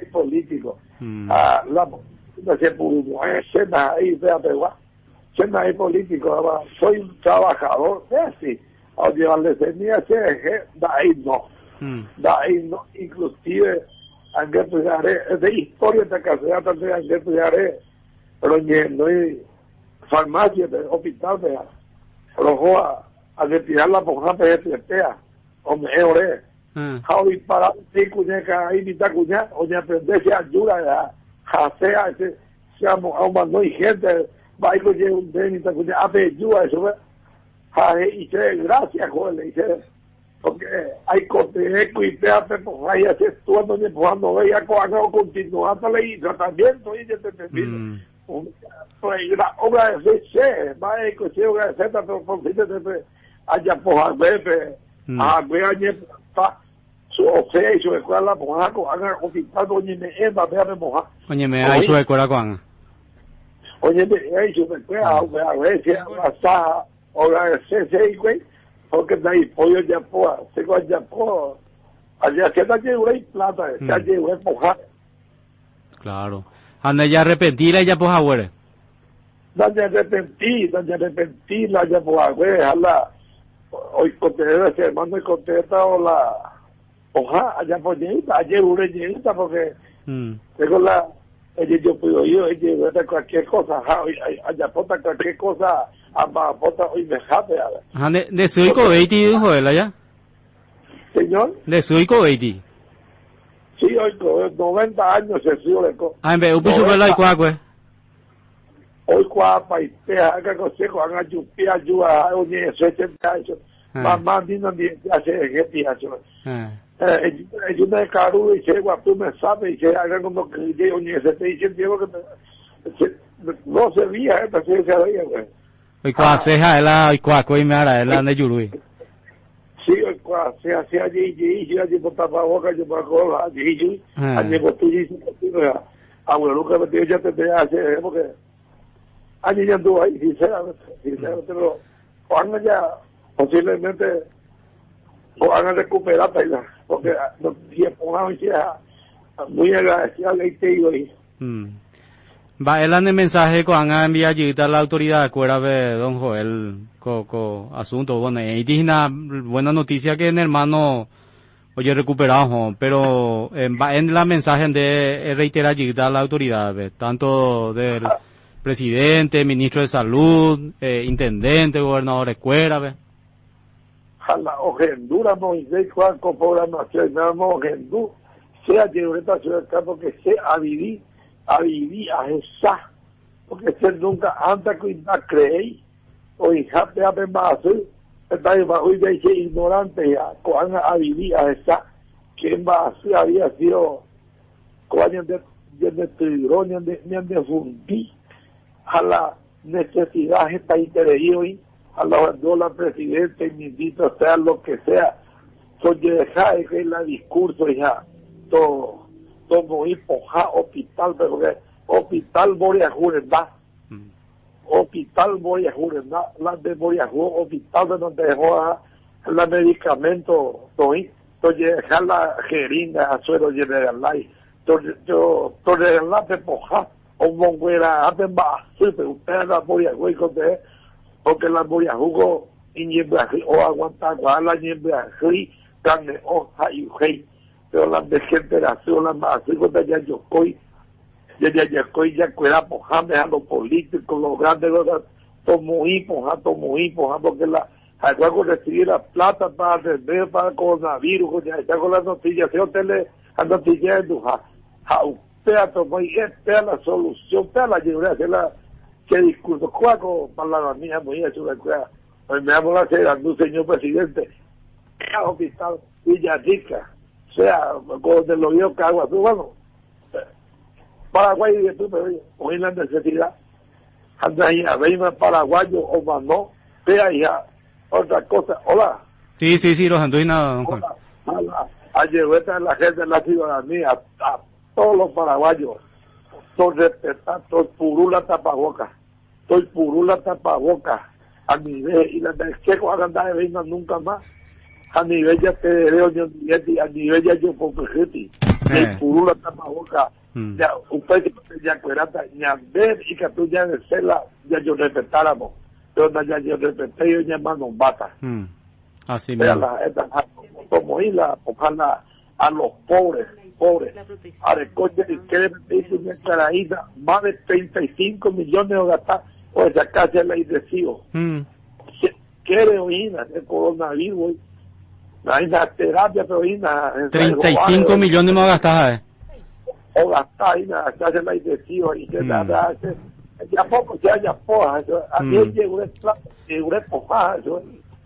la se pudo, siendo ahí, siendo ahí político, soy un trabajador, es así, al llevarle semilla, de ahí no, inclusive, aunque es de historia de casera también, aunque pero no hay farmacia, de hospital, pero a retirar la ponja de PPA, o mejor Javi para ti cuñeca ahí mitad cuña, o ya aprender se ayuda a sea seamos aún no hay gente, va a ir con un de mitad cuña, a ver ayuda eso, y se gracias joder, y se porque hay cotejo y te hace pues ahí hace tú cuando veía cuando continúa hasta leí tratamiento y ya te termino. Pues la obra de C, va a ir con obra de Z, pero por fin de allá por a ver su ofea y su escuela moja con haga hospital oye me va a mojar oye me hay su escuela con oye me hay su escuela a ver si hasta obra de C güey porque de ahí pollo ya po se va ya po allá se da llevar plata ya llevar mojar claro anda ya arrepentirla ya pues abuela ya arrepentir la ya pues abuela hoy contesta ese hermano y contesta o la hoja allá por lleguita ayer una lleguita porque tengo la yo puedo yo de cualquier cosa allá pota cualquier cosa a pota hoy me jate de suico veiti joder allá señor de suico veiti sí hoy con 90 años se sido de co en vez upisu vela y cuacue hoy cuapa y te haga consejo haga yupia ayuda oye 70 años mamá dina de hace que eso ellos me caro y se tú me sabes y se haga como que yo oye se te dice tiempo que no se veía esta se veía güey hoy cuaceja ela y cuaco y me hará ela de yurui sí hoy cuace hacia allí por tapabocas yo para cola allí allí por tú dices abuelo que me dijo ya te hace porque allí ya anduvo ahí sinceramente pero cuando ya posiblemente lo van a recuperar porque los tiempos muy agradecido y te digo ahí va el mensaje que van a enviar a la autoridad acuerda de don Joel asunto bueno y dice una buena noticia que en hermano oye recuperado pero va en la mensaje de reiterar a la autoridad tanto del presidente, ministro de salud, intendente, gobernador de escuela a la ogendura Moisés Juan con programación nada más ogendú sea lleveta ciudad porque se a vivir a esa porque se nunca antes que no creí o hija te ha más está hoy de ese ignorante ya cuando a vivir a esa que más había sido cuando de tigro ni de fundí a la necesidad está intererido y a la presidente y ministro sea lo que sea oye deja que es la discurso ya todo muy poja hospital pero que hospital voy a jurar hospital voy a jurar la de voy a jurar hospital de donde dejó la medicamento oye dejar la jeringa a suero general yo la de poja o monguera hace más pero usted la voy a jugar porque la voy a jugar y niebla o aguantar la niebla carne hoja y rey pero la degeneración la más cuando ya yo estoy ya cuida pojame a los políticos los grandes tomo hipoja porque la algo recibir la plata para atender para el coronavirus ya está con las noticias si usted le anda diciendo usted tomó y esta es la solución usted la llevará a la que discurso cuaco para la mía muy hecho de cuidado pues me vamos a hacer un señor presidente hospital Villarrica sea donde lo vio Cagua tú bueno Paraguay y tú pero hoy la necesidad anda ahí a verme paraguayo o más no sea ya otra cosa hola sí los anduinas don Juan a llevar a la gente de la ciudadanía a todos los paraguayos estoy respetando, estoy purula tapabocas, a nivel, y la de que cuando anda de venga nunca más, a nivel ya te veo yo, a nivel ya yo por gente, el purula tapabocas, ya, usted que ya cuerata, ya ver y que tú ya de cela, ya yo respetáramos, pero ya yo respeté, yo ya mano bata. Así mismo. Como ir ojalá a los pobres, a recoger y que en Caraíba, más de 35 millones de gastar, o esa casa la indecido. Quiere oír el coronavirus, la terapia, pero oír 35 millones más gastar, o gastar y la casa la indecido, y que nada, ya poco se haya poja, a mí llegó el plata, llegó el poja, yo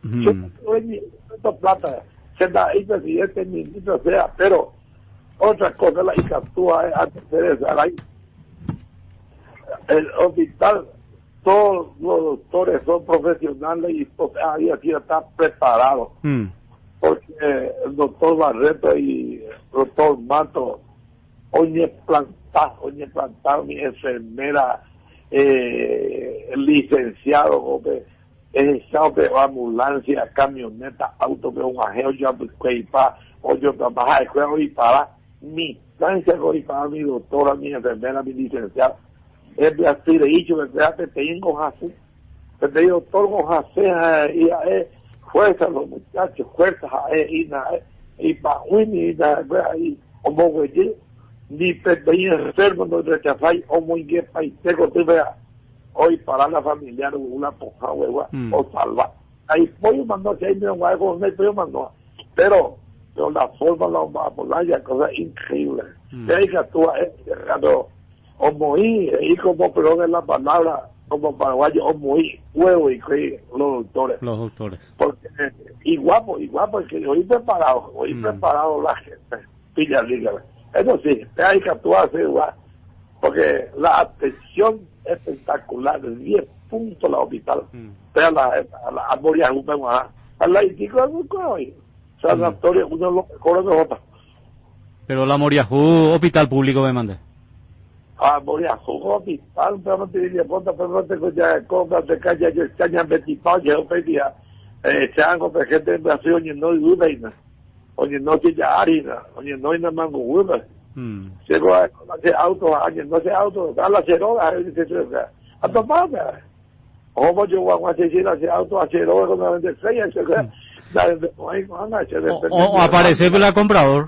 plata, se da ahí presidente, ministro, sea, pero otra cosa la hija actúa antes de esa, el hospital, todos los doctores son profesionales y ahí aquí está preparado, porque el doctor Barreto y el doctor Mato, oye plantar mi enfermera, el licenciado, echado de ambulancia, camioneta, auto, de un ajeo, yo trabajo de juego y para mi instancia, y para mi doctora, mi enfermera, mi licenciada. Es de así de dicho, que tengo así, que te digo, todo así, y fuerza los muchachos, fuerza, y para y como güey, ni pedir enfermo, no rechazar, o muy bien, país, tengo que ver. Hoy para la familiar una poja hueva o salva. Ahí voy mandó que ahí me voy a comer, pero la forma la va a poner ya cosa increíble. Ahí que actúa o moí, y como pero de la palabra como paraguayo o moí huevo y que los doctores. Porque y guapo, que hoy preparado la gente, pilla liga. Eso sí, hay que actuar así igual, porque la atención espectacular, de 10 puntos la hospital, pero la Moria a la Itico es muy hoy, sanatorio, uno de los mejores de Jota. Pero la Moriajú, hospital público me mandé. Moriajú, hospital, pero no te diría, pero no te ya compras, te callas, yo extraña betipao, yo pedía, chango, pero gente en Brasil, oye, no hay duda, oye, no se ya harina, oye, no hay nada más hueva. Llegó a hacer auto, no sé auto, a la cerola, a tomar, como yo voy a hacer auto, a cerola, con la 26, o aparecer con la comprador.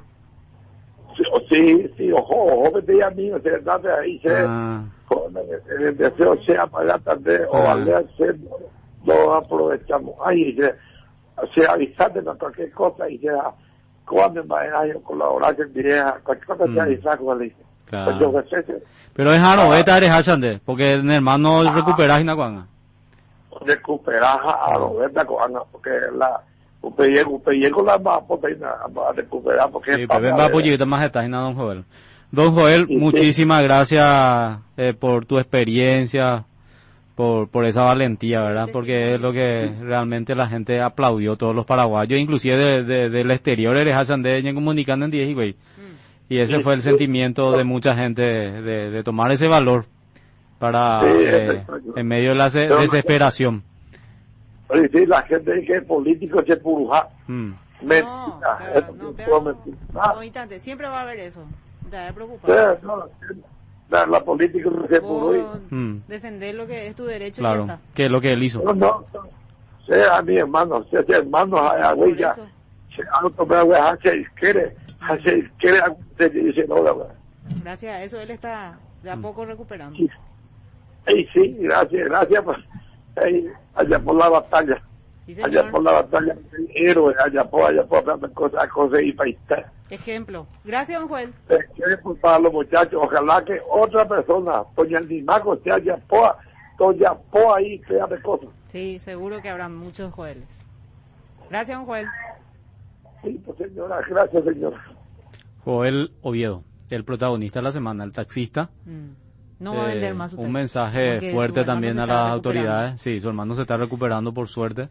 Sí, ojo, que te diga mío, se trata ahí, el deseo sea pagar tarde, o valer, lo aprovechamos, ahí, se avisate de cualquier cosa, y sea, cuando me vayan a colaborar con vieja, cualquier cosa se avisa con él. Claro. Pero es raro, esta eres hachande, porque en hermano recuperás y cuanga. Recuperás a lo verdad cuanga, porque usted llegó la más proteína a recuperar, porque sí, pues ven va pollito más esta y don Joel. Don Joel, muchísimas gracias por tu experiencia, por esa valentía, ¿verdad? Porque es lo que realmente la gente aplaudió, todos los paraguayos, inclusive del exterior, eres hachandeño comunicando en 10 güey. Y ese fue el sentimiento de mucha gente, de tomar ese valor para, en medio de la desesperación. Sí, la gente dice que el político se puruja. Mentira. No, instante, siempre va a haber eso. Te preocupa. La política no se puruja. Defender lo que es tu derecho. Claro, y ya está. que es lo que él hizo. No, sea mi hermano, sea hermano, a güey ya. Gracias a eso él está de a poco recuperando. Sí, gracias pues, allá por la batalla, allá por la batalla, el héroe, allá por cosas y país. Ejemplo. Gracias, don Joel. Ejemplo para los muchachos, ojalá que otra persona, doña Nimaco, se haya po ahí, sea de cosas. Sí, seguro que habrá muchos Joeles. Gracias, don Joel. Sí, pues señora, gracias señora. Joel Oviedo, el protagonista de la semana, el taxista. No va a vender más usted. Un mensaje fuerte también a las autoridades. Sí, su hermano se está recuperando por suerte.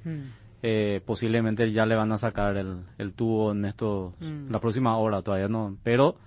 Posiblemente ya le van a sacar el tubo en la próxima hora, todavía no. Pero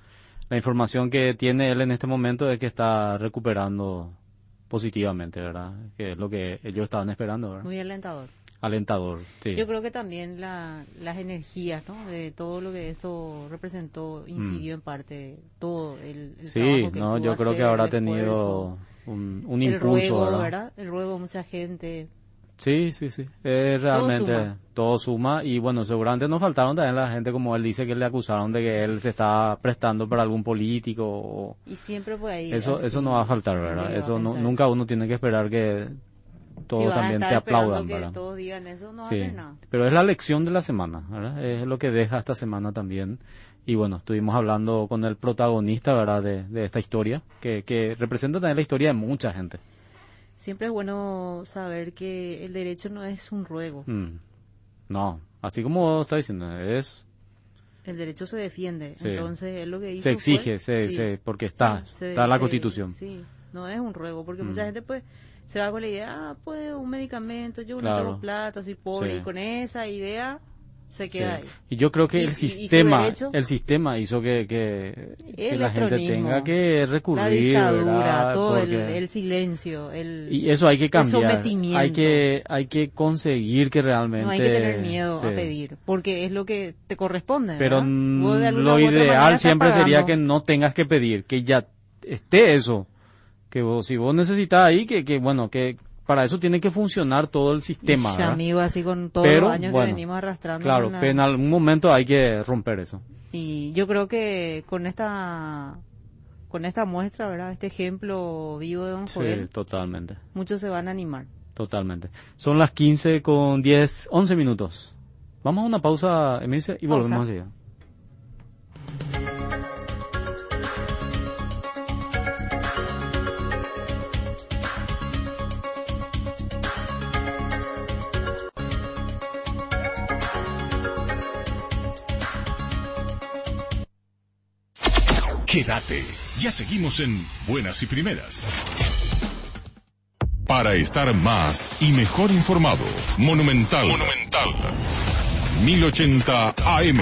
la información que tiene él en este momento es que está recuperando positivamente, ¿verdad? Que es lo que ellos estaban esperando, ¿verdad? Muy alentador. Alentador, sí. Yo creo que también las energías, ¿no? De todo lo que esto representó incidió en parte todo el sí, trabajo que no, pudo yo creo hacer, que habrá el tenido esfuerzo, un el impulso, ruego, ¿verdad? El ruego de mucha gente. Sí. Realmente todo suma y bueno, seguramente nos faltaron también la gente, como él dice, que le acusaron de que él se está prestando para algún político. Y siempre por ahí. Eso no va a faltar, ¿verdad? Eso nunca uno tiene que esperar que todos también te aplaudan, que ¿verdad? todos digan eso, no va a Sí, hacer nada. pero es la lección de la semana, ¿verdad? Es lo que deja esta semana también. Y bueno, estuvimos hablando con el protagonista, ¿verdad? De esta historia, que representa también la historia de mucha gente. Siempre es bueno saber que el derecho no es un ruego. No, así como está diciendo, es... El derecho se defiende, sí. Entonces él lo que hizo se exige, fue, porque está la Constitución. Sí, no es un ruego, porque mucha gente pues se va con la idea, pues un medicamento, yo no tengo plata, soy pobre, y con esa idea se queda ahí. Y yo creo que el sistema hizo que la gente tenga que recurrir, la dictadura, ¿verdad? todo el silencio, y eso hay que cambiar, el sometimiento. hay que conseguir que realmente no hay que tener miedo a pedir, porque es lo que te corresponde, pero lo ideal siempre sería que no tengas que pedir, que ya esté eso, que si vos necesitas ahí, que para eso tiene que funcionar todo el sistema, ¿verdad? Amigo, así con todos los años que venimos arrastrando. Claro, pero en algún momento hay que romper eso. Y yo creo que con esta muestra, ¿verdad? Este ejemplo vivo de don Joel. Sí, totalmente. Muchos se van a animar. Totalmente. Son las 11 minutos. Vamos a una pausa, Emilce, y volvemos allá. Quédate, ya seguimos en Buenas y Primeras. Para estar más y mejor informado, Monumental. 1080 AM.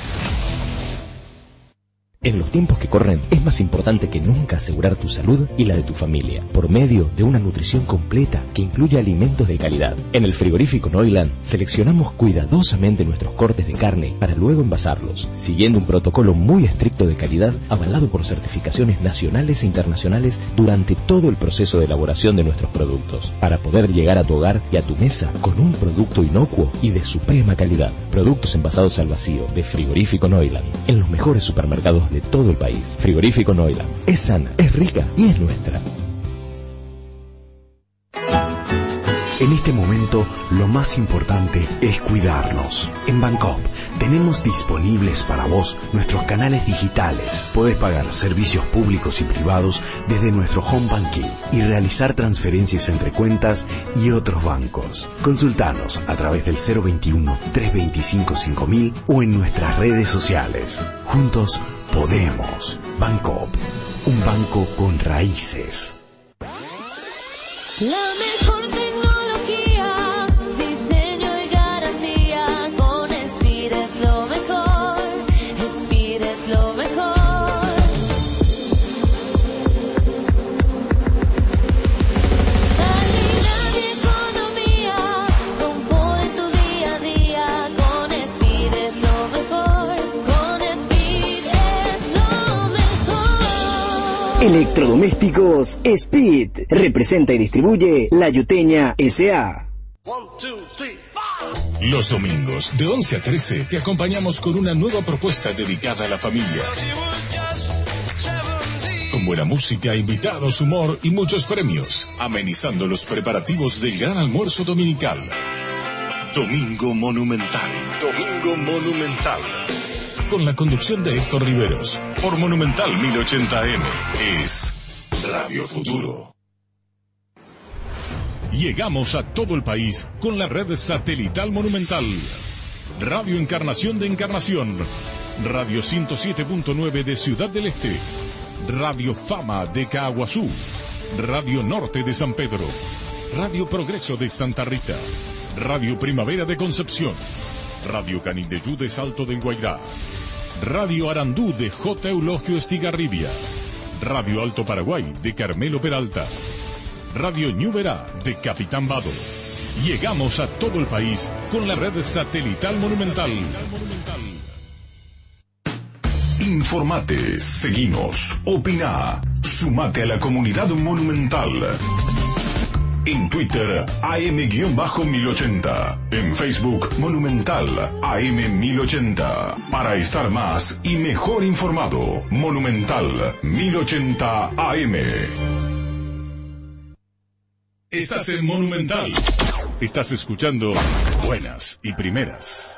En los tiempos que corren, es más importante que nunca asegurar tu salud y la de tu familia, por medio de una nutrición completa que incluya alimentos de calidad. En el frigorífico Neuland, seleccionamos cuidadosamente nuestros cortes de carne para luego envasarlos, siguiendo un protocolo muy estricto de calidad avalado por certificaciones nacionales e internacionales durante todo el proceso de elaboración de nuestros productos, para poder llegar a tu hogar y a tu mesa con un producto inocuo y de suprema calidad. Productos envasados al vacío de Frigorífico Neuland, en los mejores supermercados de todo el país. Frigorífico Neuland. Es sana, es rica y es nuestra. En este momento, lo más importante es cuidarnos. En Bancoop tenemos disponibles para vos nuestros canales digitales. Podés pagar servicios públicos y privados desde nuestro home banking y realizar transferencias entre cuentas y otros bancos. Consultanos a través del 021-325-5000 o en nuestras redes sociales. Juntos podemos. Bancoop, un banco con raíces. La mejor tecnología, diseño y garantía, con Speed es lo mejor, Speed es lo mejor. Calidad y economía, confort en tu día a día, con Speed es lo mejor, con Speed es lo mejor. Electrodomésticos Speed representa y distribuye La Yuteña S.A. Los domingos de 11 a 13 te acompañamos con una nueva propuesta dedicada a la familia. Con buena música, invitados, humor y muchos premios, amenizando los preparativos del gran almuerzo dominical. Domingo Monumental. Domingo Monumental. Con la conducción de Héctor Riveros, por Monumental 1080 AM. Es Radio Futuro. Llegamos a todo el país con la red satelital Monumental. Radio Encarnación de Encarnación. Radio 107.9 de Ciudad del Este. Radio Fama de Caaguazú. Radio Norte de San Pedro. Radio Progreso de Santa Rita. Radio Primavera de Concepción. Radio Canindeyú de Salto del Guairá. Radio Arandú de J. Eulogio Estigarribia, Radio Alto Paraguay de Carmelo Peralta, Radio Ñuberá de Capitán Vado. Llegamos a todo el país con la red satelital Monumental. Informate, seguinos, opina, sumate a la comunidad Monumental. En Twitter, AM-1080. En Facebook, Monumental, AM1080. Para estar más y mejor informado, Monumental 1080 AM. Estás en Monumental. Estás escuchando Buenas y Primeras.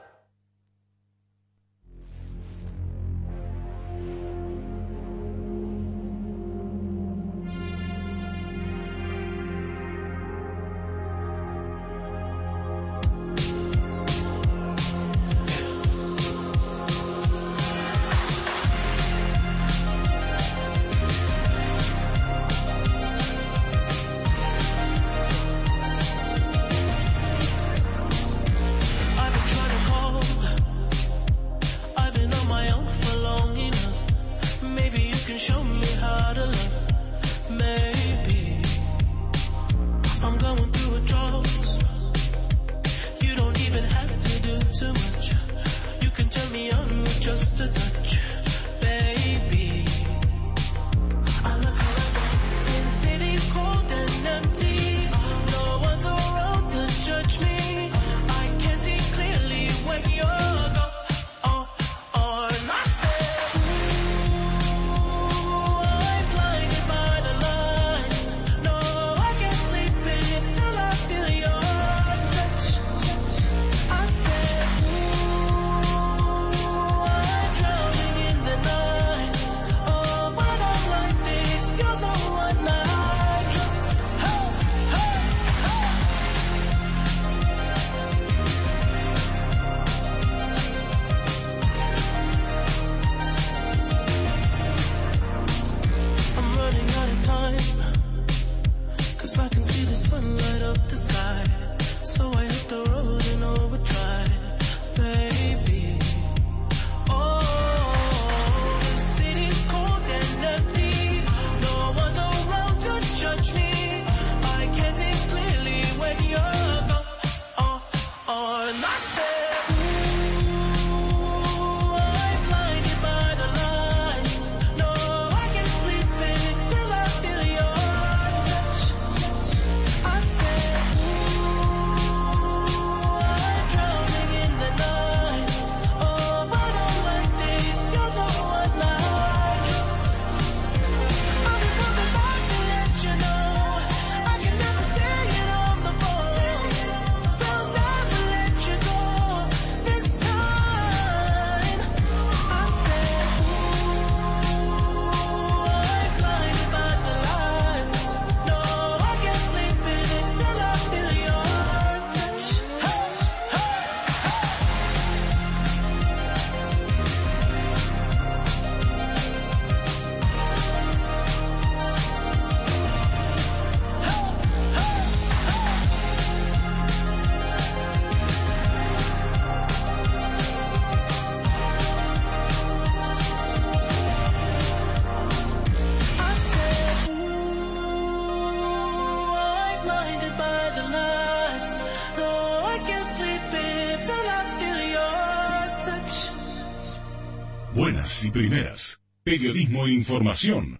Buenas y Primeras. Periodismo e información.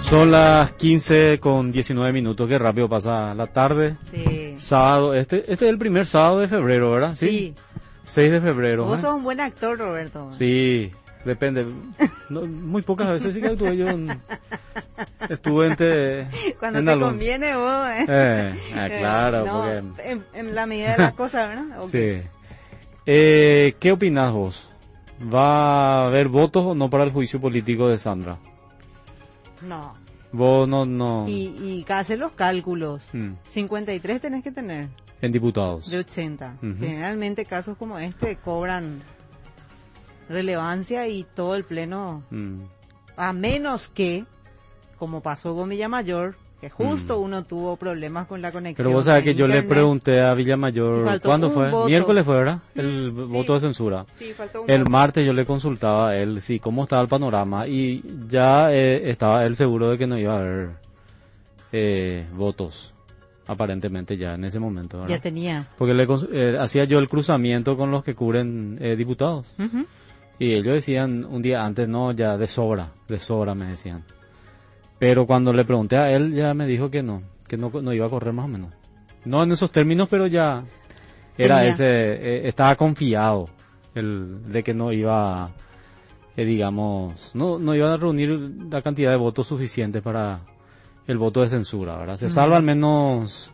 Son las 15:19, qué rápido pasa la tarde. Sí. Sábado, este es el primer sábado de febrero, ¿verdad? Sí. 6 de febrero. Vos sos un buen actor, Roberto. Sí, depende. No, muy pocas veces sí que actué yo. Estuve cuando te conviene vos, claro. No, porque... en la medida de las cosas, ¿verdad? Okay. Sí. ¿Qué opinás vos? ¿Va a haber votos o no para el juicio político de Sandra? No. Vos no. Y que hacer los cálculos. 53 tenés que tener. En diputados. De 80. Generalmente casos como este cobran relevancia y todo el pleno, a menos que, como pasó con Villamayor, que justo uno tuvo problemas con la conexión. Pero vos sabés que yo le pregunté a Villamayor, ¿cuándo fue? Voto. Miércoles fue, ¿verdad? El voto de censura. Sí, faltó un el voto. martes yo le consultaba a él, sí, cómo estaba el panorama, y ya estaba él seguro de que no iba a haber votos, aparentemente ya en ese momento, ¿verdad? Ya tenía. Porque hacía yo el cruzamiento con los que cubren diputados. Y ellos decían un día antes, no, ya de sobra me decían. Pero cuando le pregunté a él, ya me dijo que no iba a correr más o menos. No en esos términos, pero ya era estaba confiado de que no iba, digamos, no iba a reunir la cantidad de votos suficientes para el voto de censura, ¿verdad? Se salva al menos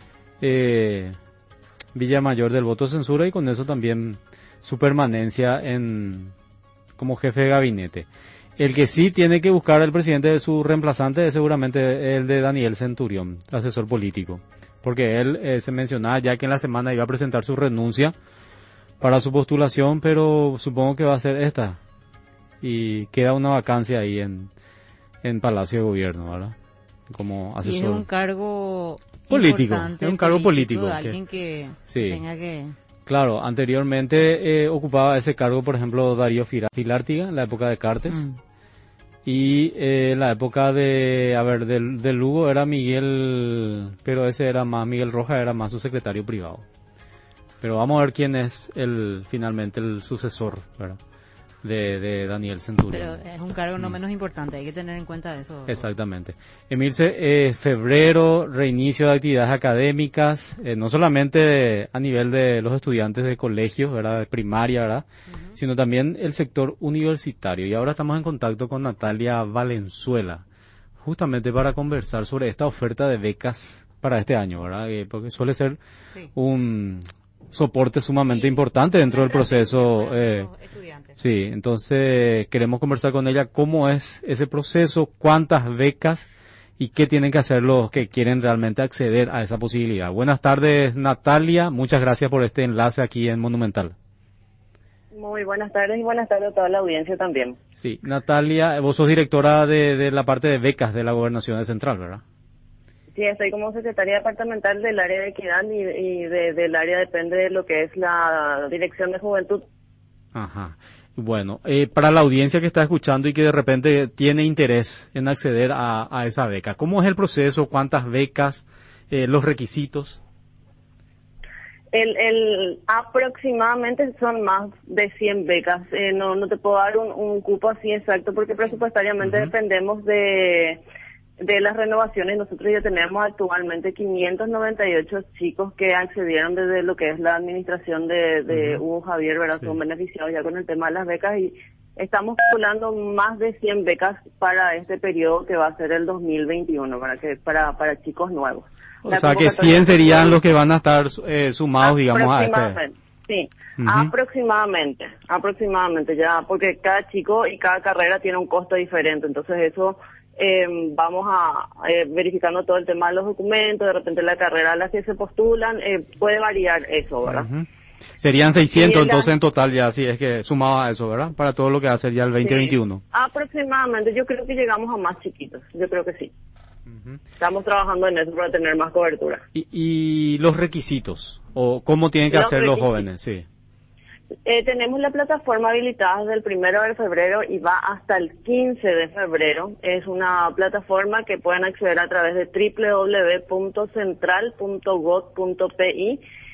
Villamayor del voto de censura y con eso también su permanencia como jefe de gabinete. El que sí tiene que buscar el presidente de su reemplazante es seguramente el de Daniel Centurión, asesor político, porque él se mencionaba ya que en la semana iba a presentar su renuncia para su postulación, pero supongo que va a ser esta y queda una vacancia ahí en Palacio de Gobierno, ¿verdad? Como asesor. Y es un cargo político, es un cargo político. De alguien que tenga que... Claro, anteriormente ocupaba ese cargo, por ejemplo, Darío Filártiga, en la época de Cartes. Y en la época del Lugo era Miguel, pero ese era más, Miguel Rojas era más su secretario privado. Pero vamos a ver quién es finalmente el sucesor, ¿verdad? De Daniel Centurión. Pero es un cargo no menos importante, hay que tener en cuenta eso. Exactamente. Emilce, febrero, reinicio de actividades académicas, no solamente a nivel de los estudiantes de colegios, ¿verdad? De primaria, ¿verdad? Sino también el sector universitario. Y ahora estamos en contacto con Natalia Valenzuela, justamente para conversar sobre esta oferta de becas para este año, ¿verdad? Porque suele ser un soporte sumamente importante dentro del proceso. Sí, entonces queremos conversar con ella cómo es ese proceso, cuántas becas y qué tienen que hacer los que quieren realmente acceder a esa posibilidad. Buenas tardes, Natalia, muchas gracias por este enlace aquí en Monumental. Muy buenas tardes y buenas tardes a toda la audiencia también. Sí, Natalia, vos sos directora de la parte de becas de la Gobernación de Central, ¿verdad? Sí, estoy como secretaria departamental del área de equidad y del área depende de lo que es la Dirección de Juventud. Ajá. Bueno, para la audiencia que está escuchando y que de repente tiene interés en acceder a esa beca, ¿cómo es el proceso? ¿Cuántas becas? ¿Los requisitos? Aproximadamente son más de 100 becas. No te puedo dar un cupo así exacto porque presupuestariamente dependemos de las renovaciones. Nosotros ya tenemos actualmente 598 chicos que accedieron desde lo que es la administración de Hugo Javier, ¿verdad? Son beneficiados ya con el tema de las becas y estamos calculando más de 100 becas para este periodo que va a ser el 2021, para chicos nuevos. O sea que 100 serían los que van a estar sumados, digamos, a este. Sí, aproximadamente ya, porque cada chico y cada carrera tiene un costo diferente, entonces eso vamos a verificando todo el tema de los documentos, de repente la carrera a la que se postulan, puede variar eso, ¿verdad? Serían 600 entonces en total ya, si es que sumado a eso, ¿verdad? Para todo lo que va a ser ya el 2021. Sí, aproximadamente, yo creo que llegamos a más chiquitos, yo creo que sí. Estamos trabajando en eso para tener más cobertura. ¿Y los requisitos? ¿O cómo tienen que hacer los jóvenes? Sí. Tenemos la plataforma habilitada desde el 1 de febrero y va hasta el 15 de febrero. Es una plataforma que pueden acceder a través de www.central.gov.pi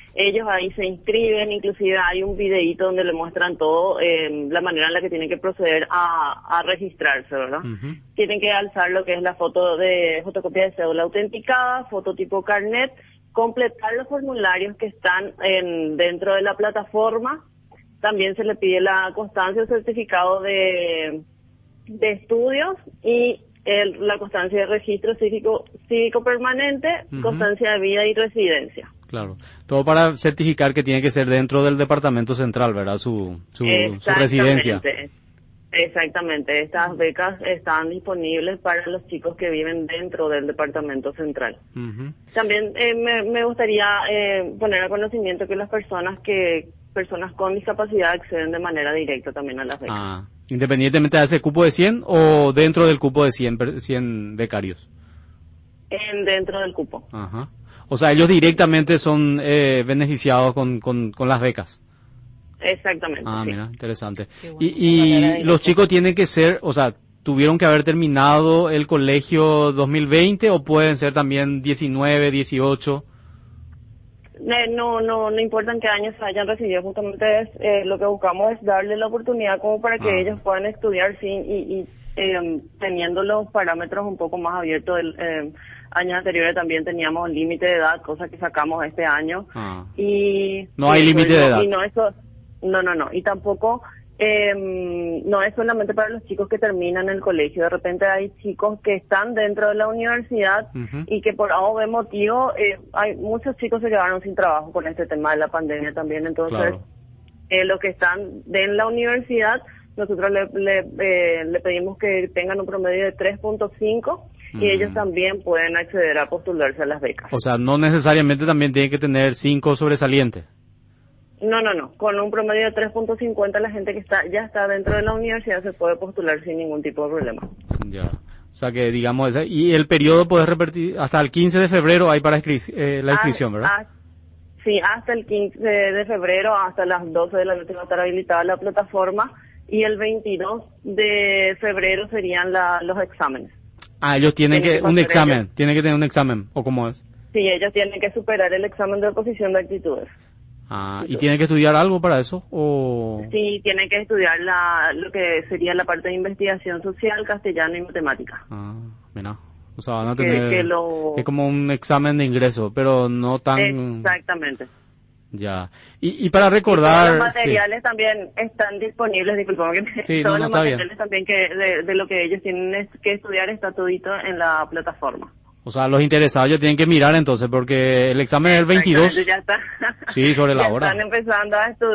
Ellos ahí se inscriben, inclusive hay un videíto donde le muestran todo, la manera en la que tienen que proceder a registrarse, ¿verdad? Tienen que alzar lo que es la fotocopia de cédula autenticada, fototipo carnet, completar los formularios que están dentro de la plataforma. También se le pide la constancia o certificado de estudios y la constancia de registro cívico permanente, constancia de vida y residencia. Claro, todo para certificar que tiene que ser dentro del departamento central, ¿verdad? Su residencia. Exactamente, estas becas están disponibles para los chicos que viven dentro del departamento central. También me gustaría poner a conocimiento que las personas con discapacidad acceden de manera directa también a las becas. Independientemente de ese cupo de 100 o dentro del cupo de 100 becarios. Dentro del cupo. Ajá. O sea, ellos directamente son beneficiados con las becas. Exactamente. Sí. Mira, interesante. Y los chicos tienen que ser, o sea, ¿tuvieron que haber terminado el colegio 2020 o pueden ser también 19, 18? No importa en qué año se hayan recibido, justamente lo que buscamos es darle la oportunidad como para que ellos puedan estudiar y teniendo los parámetros un poco más abiertos. Años anteriores también teníamos un límite de edad, cosa que sacamos este año. Y no hay límite de edad. Y no, y tampoco no es solamente para los chicos que terminan el colegio. De repente hay chicos que están dentro de la universidad y que por algún motivo hay muchos chicos que se quedaron sin trabajo con este tema de la pandemia también. Entonces, los que están en la universidad, nosotros le pedimos que tengan un promedio de 3.5 y ellos también pueden acceder a postularse a las becas. O sea, no necesariamente también tienen que tener 5 sobresalientes. No. Con un promedio de 3.50 la gente que ya está dentro de la universidad se puede postular sin ningún tipo de problema. Ya. O sea que digamos, y el periodo puedes repetir hasta el 15 de febrero hay para la inscripción, ¿verdad? Sí, hasta el 15 de febrero, hasta las 12 de la noche va a estar habilitada la plataforma y el 22 de febrero serían los exámenes. Ellos tienen que tienen que tener un examen, ¿o cómo es? Sí, ellos tienen que superar el examen de oposición de actitudes. ¿Y tienen que estudiar algo para eso? ¿O? Sí, tienen que estudiar lo que sería la parte de investigación social, castellano y matemática. Mira, o sea, van a tener es como un examen de ingreso, pero no tan... Exactamente. Ya. Y para recordar... Todos los materiales también están disponibles, disculpame que todos los materiales también de lo que ellos tienen que estudiar está todito en la plataforma. O sea, los interesados ya tienen que mirar entonces, porque el examen es el 22. Ya está. Sí, sobre la hora. Ya están empezando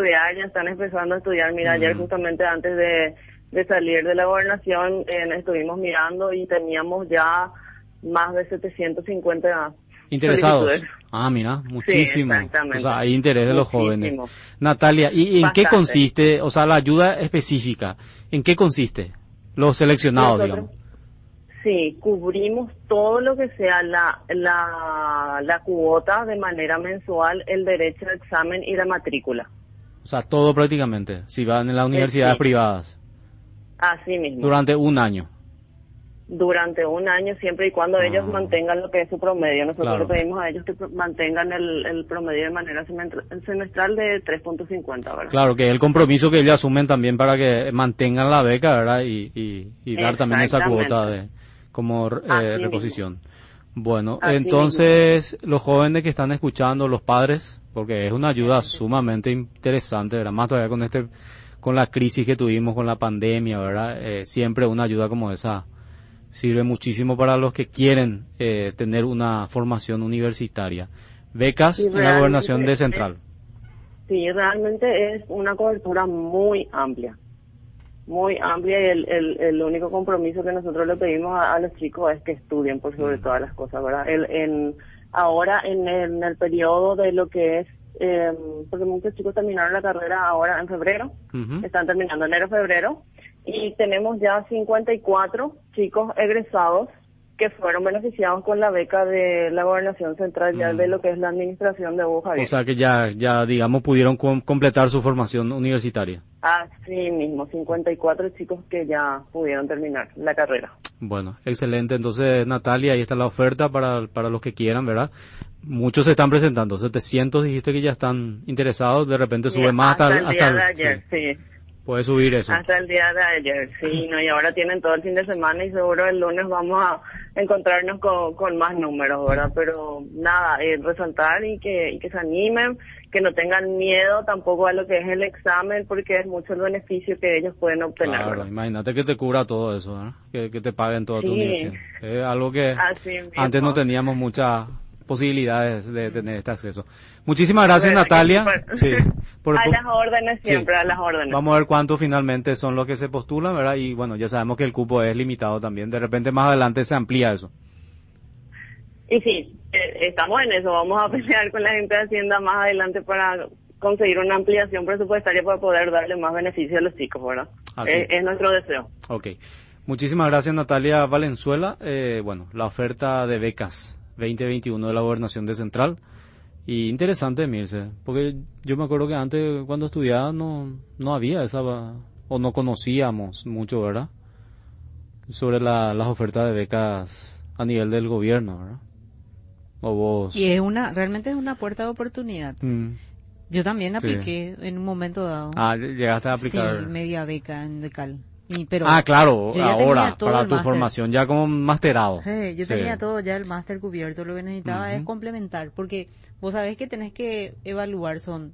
a estudiar. Mira, ayer justamente antes de salir de la gobernación estuvimos mirando y teníamos ya más de 750 interesados. Mira, muchísimo. Sí, exactamente. O sea, hay interés de los jóvenes. Natalia, ¿y en qué consiste, o sea, la ayuda específica? ¿En qué consiste? Los seleccionados, digamos. Sí, cubrimos todo lo que sea la cuota de manera mensual, el derecho de examen y la matrícula. O sea, todo prácticamente, si van en las universidades privadas. Así mismo. Durante un año. Durante un año, siempre y cuando ellos mantengan lo que es su promedio. Nosotros le pedimos a ellos que mantengan el promedio de manera semestral de 3.50, ¿verdad? Claro, que es el compromiso que ellos asumen también para que mantengan la beca, ¿verdad? Y dar también esa cuota como reposición. Bueno, entonces los jóvenes que están escuchando, los padres, porque es una ayuda sumamente interesante, ¿verdad? Más todavía con la crisis que tuvimos, con la pandemia, ¿verdad? Siempre una ayuda como esa sirve muchísimo para los que quieren tener una formación universitaria. Becas en la Gobernación de Central. Sí, realmente es una cobertura muy amplia y el único compromiso que nosotros le pedimos a los chicos es que estudien por sobre todas las cosas, ¿verdad? Ahora en el periodo de lo que es, porque muchos chicos terminaron la carrera ahora en febrero, están terminando enero-febrero, y tenemos ya 54 chicos egresados que fueron beneficiados con la beca de la Gobernación Central, ya de lo que es la administración de vos, Javier. O sea que ya digamos, pudieron completar su formación universitaria. Así mismo, 54 chicos que ya pudieron terminar la carrera. Bueno, excelente. Entonces, Natalia, ahí está la oferta para los que quieran, ¿verdad? Muchos se están presentando, 700 dijiste que ya están interesados, de repente sube más hasta el día de ayer, sí. Puede subir eso. Hasta el día de ayer, sí, no, y ahora tienen todo el fin de semana y seguro el lunes vamos a encontrarnos con más números, ¿verdad? Pero nada, resaltar y que se animen, que no tengan miedo tampoco a lo que es el examen, porque es mucho el beneficio que ellos pueden obtener. Claro, ¿verdad? Imagínate que te cubra todo eso, ¿verdad? Que te paguen toda tu universidad. Es algo que antes no teníamos muchas posibilidades de tener este acceso. Muchísimas gracias, Natalia. Sí, a las órdenes siempre, sí. A las órdenes. Vamos a ver cuántos finalmente son los que se postulan, ¿verdad? Y bueno, ya sabemos que el cupo es limitado también. De repente más adelante se amplía eso. Y sí, estamos en eso. Vamos a pelear con la gente de Hacienda más adelante para conseguir una ampliación presupuestaria para poder darle más beneficio a los chicos, ¿verdad? Es nuestro deseo. Ok. Muchísimas gracias, Natalia Valenzuela. Bueno, la oferta de becas 2021 de la Gobernación de Central. Y interesante, Mirce, porque yo me acuerdo que antes cuando estudiaba no había esa, o no conocíamos mucho, ¿verdad? Sobre las ofertas de becas a nivel del gobierno, ¿verdad? O vos. Y realmente es una puerta de oportunidad. Yo también apliqué en un momento dado. Llegaste a aplicar. Sí, media beca en Decal. Pero claro, ahora, para tu formación ya como masterado. Yo tenía todo ya el máster cubierto, lo que necesitaba es complementar, porque vos sabés que tenés que evaluar, son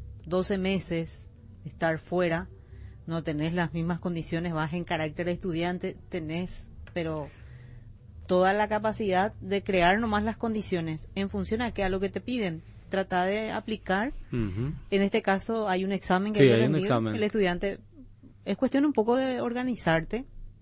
12 meses, estar fuera, no tenés las mismas condiciones, vas en carácter de estudiante, tenés, pero toda la capacidad de crear nomás las condiciones en función a lo que te piden. Trata de aplicar, en este caso hay un examen que hay un examen. El estudiante... Es cuestión un poco de organizarte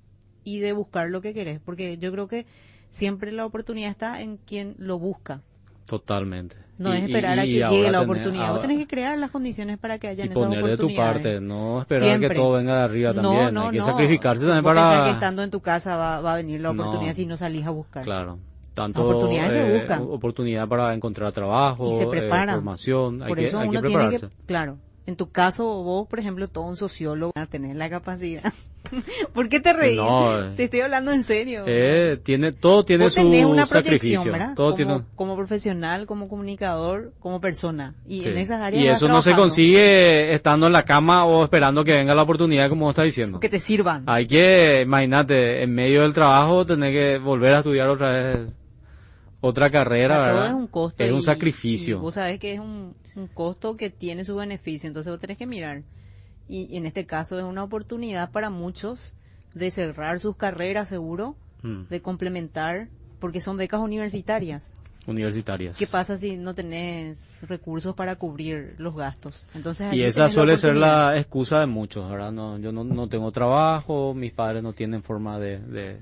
y de buscar lo que querés, porque yo creo que siempre la oportunidad está en quien lo busca. Totalmente. No es esperar a que llegue la oportunidad. Vos tenés que crear las condiciones para que hayan esas oportunidades. Y poner de tu parte, no esperar que todo venga de arriba también. Hay que sacrificarse también para... Pensar que estando en tu casa va a venir la oportunidad si no salís a buscar. Claro. Tanto oportunidades se buscan. Oportunidad para encontrar trabajo, y se preparan. Formación. Por eso uno tiene que, claro. En tu caso, vos, por ejemplo, todo un sociólogo, a tener la capacidad. ¿Por qué te reís? Te estoy hablando en serio. Todo tiene su una sacrificio. ¿verdad? Todo como profesional, como comunicador, como persona. Y en esas áreas y eso no se consigue estando en la cama o esperando que venga la oportunidad, como vos estás diciendo. Que te sirvan. Hay que, imagínate, en medio del trabajo tener que volver a estudiar otra vez otra carrera, ¿verdad? Todo es un costo. Es un sacrificio. Y vos sabés que es un costo que tiene su beneficio, entonces vos tenés que mirar. Y en este caso es una oportunidad para muchos de cerrar sus carreras, seguro, de complementar, porque son becas universitarias. ¿Qué pasa si no tenés recursos para cubrir los gastos? Entonces y esa suele ser la excusa de muchos, ¿verdad? Yo no tengo trabajo, mis padres no tienen forma de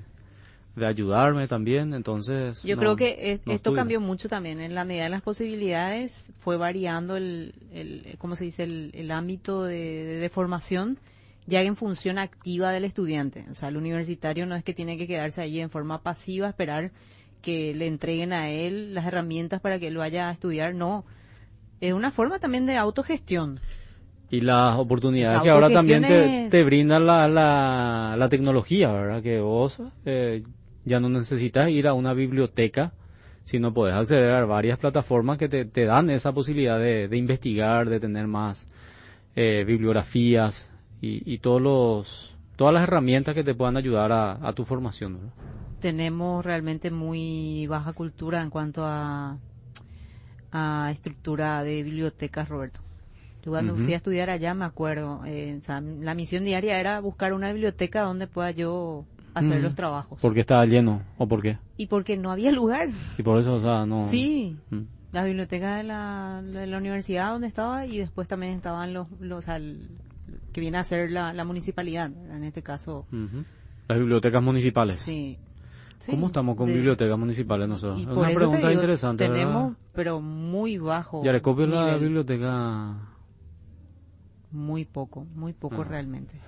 ayudarme también, entonces... Yo creo que esto cambió mucho también, en la medida de las posibilidades fue variando ¿cómo se dice? El ámbito de formación, ya en función activa del estudiante. O sea, el universitario no es que tiene que quedarse ahí en forma pasiva, esperar que le entreguen a él las herramientas para que él vaya a estudiar, no. Es una forma también de autogestión. Y las oportunidades que ahora también te brinda la tecnología, ¿verdad? Que vos... ya no necesitas ir a una biblioteca, sino puedes acceder a varias plataformas que te dan esa posibilidad de investigar, de tener más bibliografías y todas las herramientas que te puedan ayudar a tu formación, ¿verdad? Tenemos realmente muy baja cultura en cuanto a estructura de bibliotecas, Roberto. Yo cuando fui a estudiar allá me acuerdo, la misión diaria era buscar una biblioteca donde pueda yo hacer los trabajos. ¿Por qué estaba lleno o por qué? Y porque no había lugar. Y por eso, no... Sí, la biblioteca de la universidad donde estaba, y después también estaban los que viene a ser la municipalidad, en este caso. Las bibliotecas municipales. Sí. ¿Cómo estamos con bibliotecas municipales nosotros? Es una eso pregunta interesante, tenemos, ¿verdad? pero muy bajo. Yarecopio es la biblioteca... Muy poco realmente.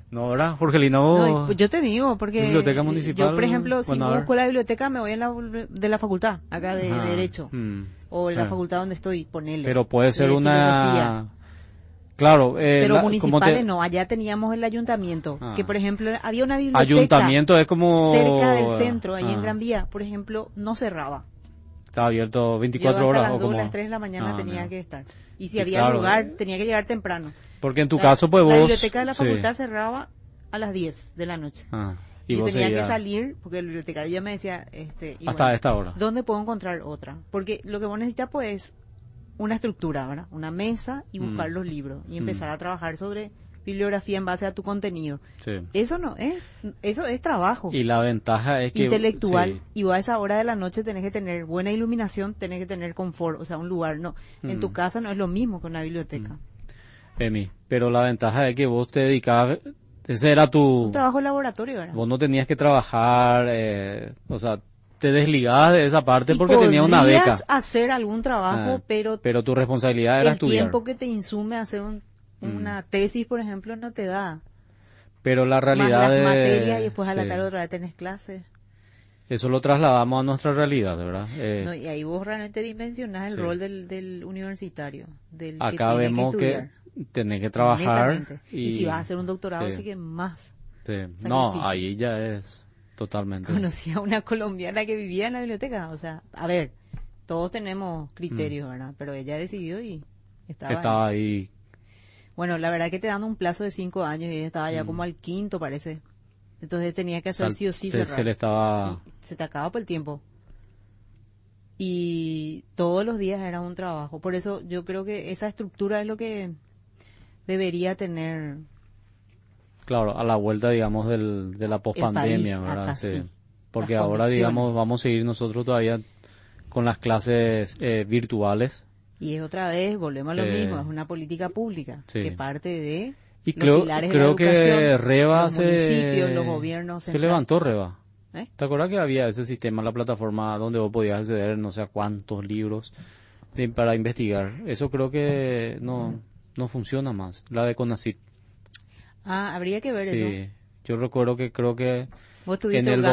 No, ¿verdad, Jorgelina? No, pues yo te digo, porque Biblioteca Municipal, yo, por ejemplo, si bueno, busco la biblioteca, me voy de la facultad, acá de Derecho, o en la facultad donde estoy, ponele. Pero puede ser de una... filosofía. Claro. Pero municipales no, allá teníamos el ayuntamiento, que por ejemplo, había una biblioteca... Ayuntamiento es como... cerca del centro, ahí en Gran Vía, por ejemplo, no cerraba. Estaba abierto 24 Yo hasta horas. las 2, como... las 3 de la mañana tenía que estar. Y si Y había claro, lugar, tenía que llegar temprano. Porque en tu caso, pues vos... La biblioteca de la sí. facultad cerraba a las 10 de la noche. Y yo vos tenía seguías... que salir, porque el bibliotecario ya me decía... y hasta esta hora. ¿Dónde puedo encontrar otra? Porque lo que vos necesitas, pues, una estructura, ¿verdad? Una mesa y buscar los libros. Y empezar a trabajar sobre bibliografía en base a tu contenido. Sí. Eso no es... Eso es trabajo. Y la ventaja es que... intelectual. Sí. Y vos a esa hora de la noche tenés que tener buena iluminación, tenés que tener confort, o sea, un lugar. No, en tu casa no es lo mismo que una biblioteca. Emi, pero la ventaja es que vos te dedicabas... Ese era tu... Un trabajo en laboratorio, ¿verdad? Vos no tenías que trabajar, o sea, te desligabas de esa parte porque tenías una beca. Podrías hacer algún trabajo, pero tu responsabilidad era estudiar. El tiempo que te insume hacer una tesis, por ejemplo, no te da. Pero la realidad más las de... materias y después a la sí. tarde otra vez tenés clases. Eso lo trasladamos a nuestra realidad, ¿verdad? No, y ahí vos realmente dimensionás el sí. rol del universitario, del acá que tiene vemos que estudiar. Tenés que trabajar. Y si vas a hacer un doctorado, sí que más. Sí. No, ahí ya es totalmente. Conocí a una colombiana que vivía en la biblioteca. O sea, a ver, todos tenemos criterios, ¿verdad? Pero ella decidió y estaba ahí. Bueno, la verdad que te dan un plazo de 5 años y ella estaba ya como al quinto, parece. Entonces tenía que hacer sí o sí cerrar. Se le estaba... Se te acaba por el tiempo. Y todos los días era un trabajo. Por eso yo creo que esa estructura es lo que debería tener. Claro, a la vuelta, digamos, de la pospandemia, ¿verdad? Sí. Porque ahora, digamos, vamos a seguir nosotros todavía con las clases virtuales. Y es otra vez, volvemos a lo mismo, es una política pública que parte de y los pilares de la educación, que Reva los municipios, los gobiernos se levantó Reva. ¿Te acuerdas que había ese sistema en la plataforma donde vos podías acceder no sé a cuántos libros para investigar? Eso creo que no funciona más, la de CONACYT. Habría que ver eso. Yo recuerdo que creo que en el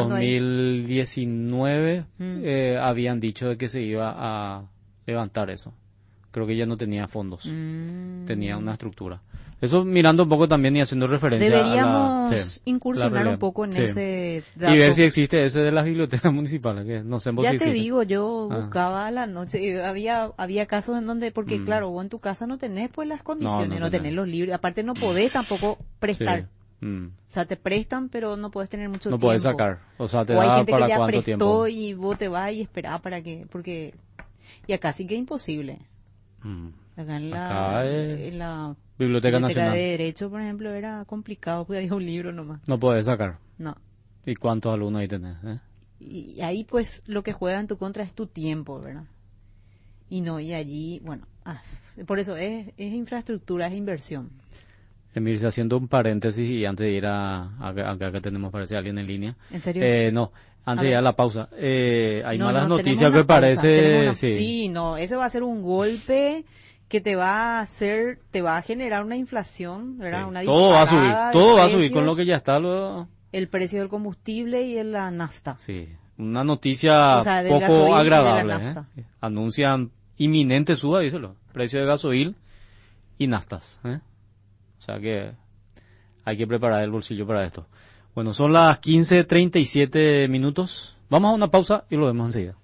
2019 habían dicho de que se iba a levantar eso. Creo que ya no tenía fondos, tenía una estructura. Eso mirando un poco también y haciendo referencia deberíamos incursionar un poco en ese dato. Y ver si existe ese de las bibliotecas municipales, que no sé. Ya te digo, yo buscaba a la noche y había casos en donde, porque claro, vos en tu casa no tenés pues las condiciones, no tenés los libros, aparte no podés tampoco prestar. O sea, te prestan, pero no podés tener mucho tiempo. No podés sacar, o sea, te hay da gente para que ya cuánto prestó tiempo. Y vos te vas y esperás para que, porque, y acá sí que es imposible. Acá en la Biblioteca Nacional de Derecho, por ejemplo, era complicado porque había un libro nomás. No podés sacar. No. ¿Y cuántos alumnos ahí tenés? Y ahí pues lo que juega en tu contra es tu tiempo, ¿verdad? Y allí, bueno, por eso es infraestructura, es inversión. Emir, haciendo un paréntesis y antes de ir acá tenemos, parece, alguien en línea. ¿En serio? No, antes de ir a la pausa. Hay malas noticias que parece... Sí, ese va a ser un golpe que te va a generar una inflación, ¿verdad? Sí. Una todo va a subir con lo que ya está. El precio del combustible y de la nafta. Sí, una noticia poco agradable. Anuncian inminente suba, díselo, precio de gasoil y naftas. O sea que hay que preparar el bolsillo para esto. Bueno, son las 15:37 minutos. Vamos a una pausa y lo vemos enseguida.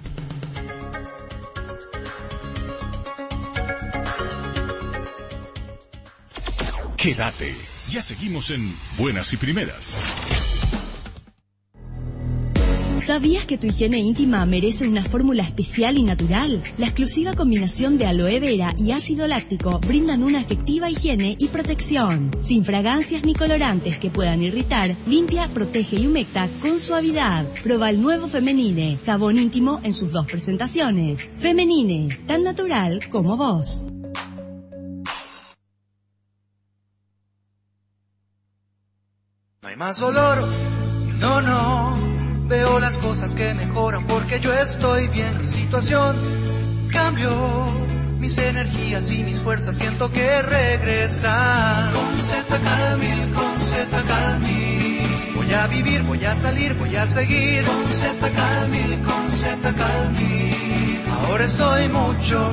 Quédate, ya seguimos en Buenas y Primeras. ¿Sabías que tu higiene íntima merece una fórmula especial y natural? La exclusiva combinación de aloe vera y ácido láctico brindan una efectiva higiene y protección. Sin fragancias ni colorantes que puedan irritar, limpia, protege y humecta con suavidad. Prueba el nuevo Femenine, jabón íntimo en sus 2 presentaciones. Femenine, tan natural como vos. No hay más dolor, no. Veo las cosas que mejoran porque yo estoy bien. Mi situación cambió, mis energías y mis fuerzas siento que regresan. Con Z-Cal-Mil, con Z-Cal-Mil. Voy a vivir, voy a salir, voy a seguir. Con Z-Cal-Mil, con Z-Cal-Mil. Ahora estoy mucho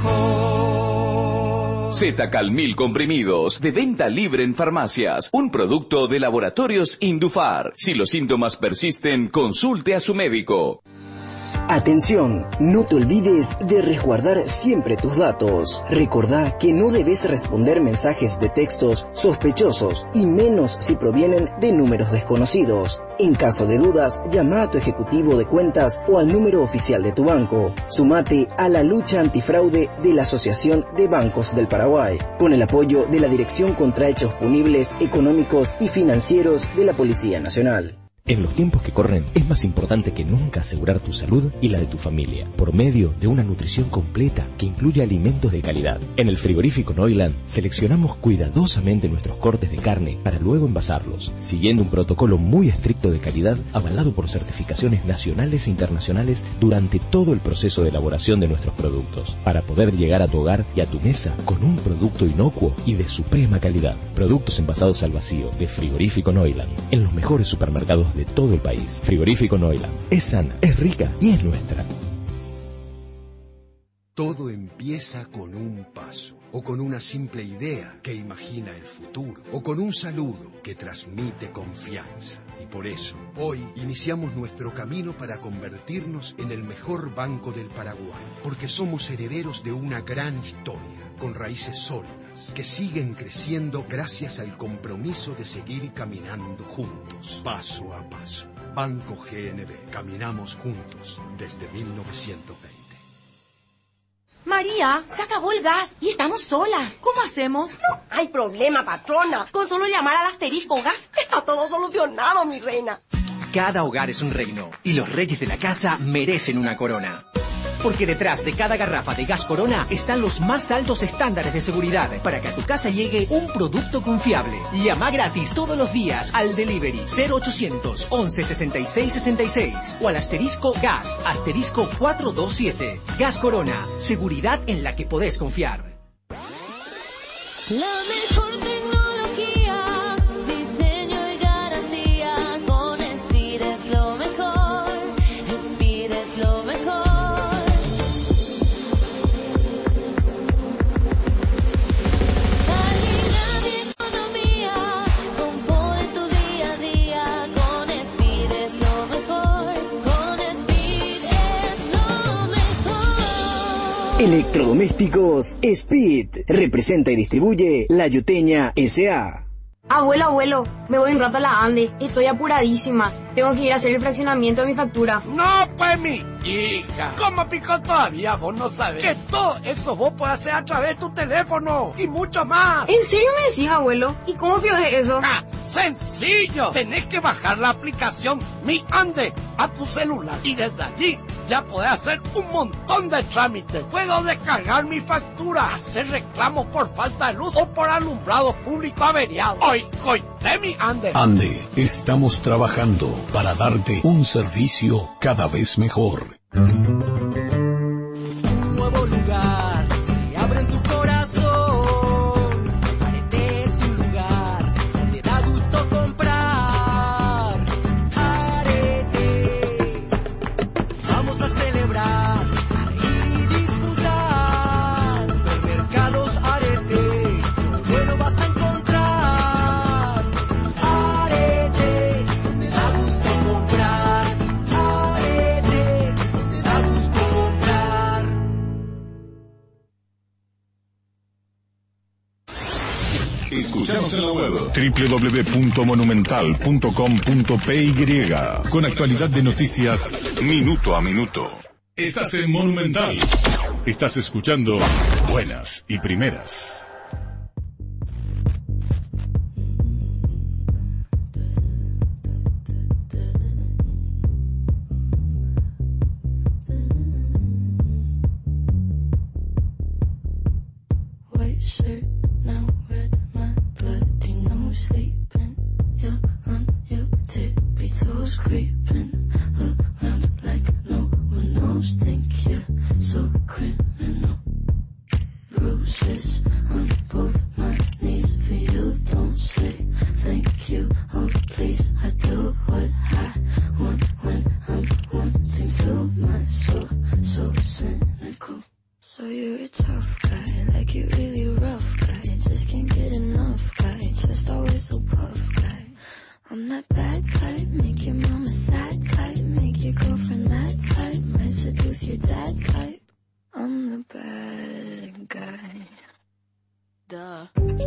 mejor. Z-Cal-Mil comprimidos, de venta libre en farmacias. Un producto de Laboratorios Indufar. Si los síntomas persisten, consulte a su médico. Atención, no te olvides de resguardar siempre tus datos. Recordá que no debes responder mensajes de textos sospechosos y menos si provienen de números desconocidos. En caso de dudas, llama a tu ejecutivo de cuentas o al número oficial de tu banco. Sumate a la lucha antifraude de la Asociación de Bancos del Paraguay, con el apoyo de la Dirección contra Hechos Punibles, Económicos y Financieros de la Policía Nacional. En los tiempos que corren, es más importante que nunca asegurar tu salud y la de tu familia, por medio de una nutrición completa que incluye alimentos de calidad. En el frigorífico Neuland, seleccionamos cuidadosamente nuestros cortes de carne para luego envasarlos, siguiendo un protocolo muy estricto de calidad avalado por certificaciones nacionales e internacionales durante todo el proceso de elaboración de nuestros productos, para poder llegar a tu hogar y a tu mesa con un producto inocuo y de suprema calidad. Productos envasados al vacío de frigorífico Neuland, en los mejores supermercados de todo el país. Frigorífico Neuland. Es sana, es rica y es nuestra. Todo empieza con un paso, o con una simple idea que imagina el futuro, o con un saludo que transmite confianza. Y por eso, hoy iniciamos nuestro camino para convertirnos en el mejor banco del Paraguay, porque somos herederos de una gran historia, con raíces sólidas, que siguen creciendo gracias al compromiso de seguir caminando juntos, paso a paso. Banco GNB, caminamos juntos desde 1920. María, se acabó el gas y estamos solas. ¿Cómo hacemos? No hay problema, patrona. Con solo llamar al Asterisco Gas está todo solucionado, mi reina. Cada hogar es un reino y los reyes de la casa merecen una corona. Porque detrás de cada garrafa de gas Corona están los más altos estándares de seguridad para que a tu casa llegue un producto confiable. Llama gratis todos los días al delivery 0800 11 66 66 o al asterisco gas asterisco 427. Gas Corona, seguridad en la que podés confiar. La mejor tecnología, diseño y garantía, con Speed es lo mejor, Speed es lo mejor. Calidad y economía, confort en tu día a día, con Speed es lo mejor, con Speed es lo mejor. Electrodomésticos Speed. Representa y distribuye La Yuteña S.A. Abuelo, me voy un rato a la Ande. Estoy apuradísima. Tengo que ir a hacer el fraccionamiento de mi factura. No, pues mi hija. ¿Cómo pico todavía? Vos no sabés que todo eso vos podés hacer a través de tu teléfono y mucho más. ¿En serio me decís, abuelo? ¿Y cómo piojé eso? ¡Sencillo! Tenés que bajar la aplicación Mi Ande a tu celular y desde allí ya podés hacer un montón de trámites. Puedo descargar mi factura, hacer reclamos por falta de luz o por alumbrado público averiado. Hoy, coité Mi Ande. Ande, estamos trabajando para darte un servicio cada vez mejor. Un nuevo lugar se abre en tu corazón. Arete es un lugar donde da gusto comprar. Arete, vamos a celebrar y disfrutar. Supermercados Arete, lo bueno vas a encontrar. Arete, donde da gusto comprar. Arete, donde da gusto comprar. Escuchanos en la web www.monumental.com.py, con actualidad de noticias minuto a minuto. Estás en Monumental. Estás escuchando Buenas y Primeras. White shirt, now red, my bloody nose sleeping. You're on your tippy toes, creeping around like no one knows. Think you're so criminal. your girlfriend mad type, might seduce your dad type. I'm the bad guy. Duh.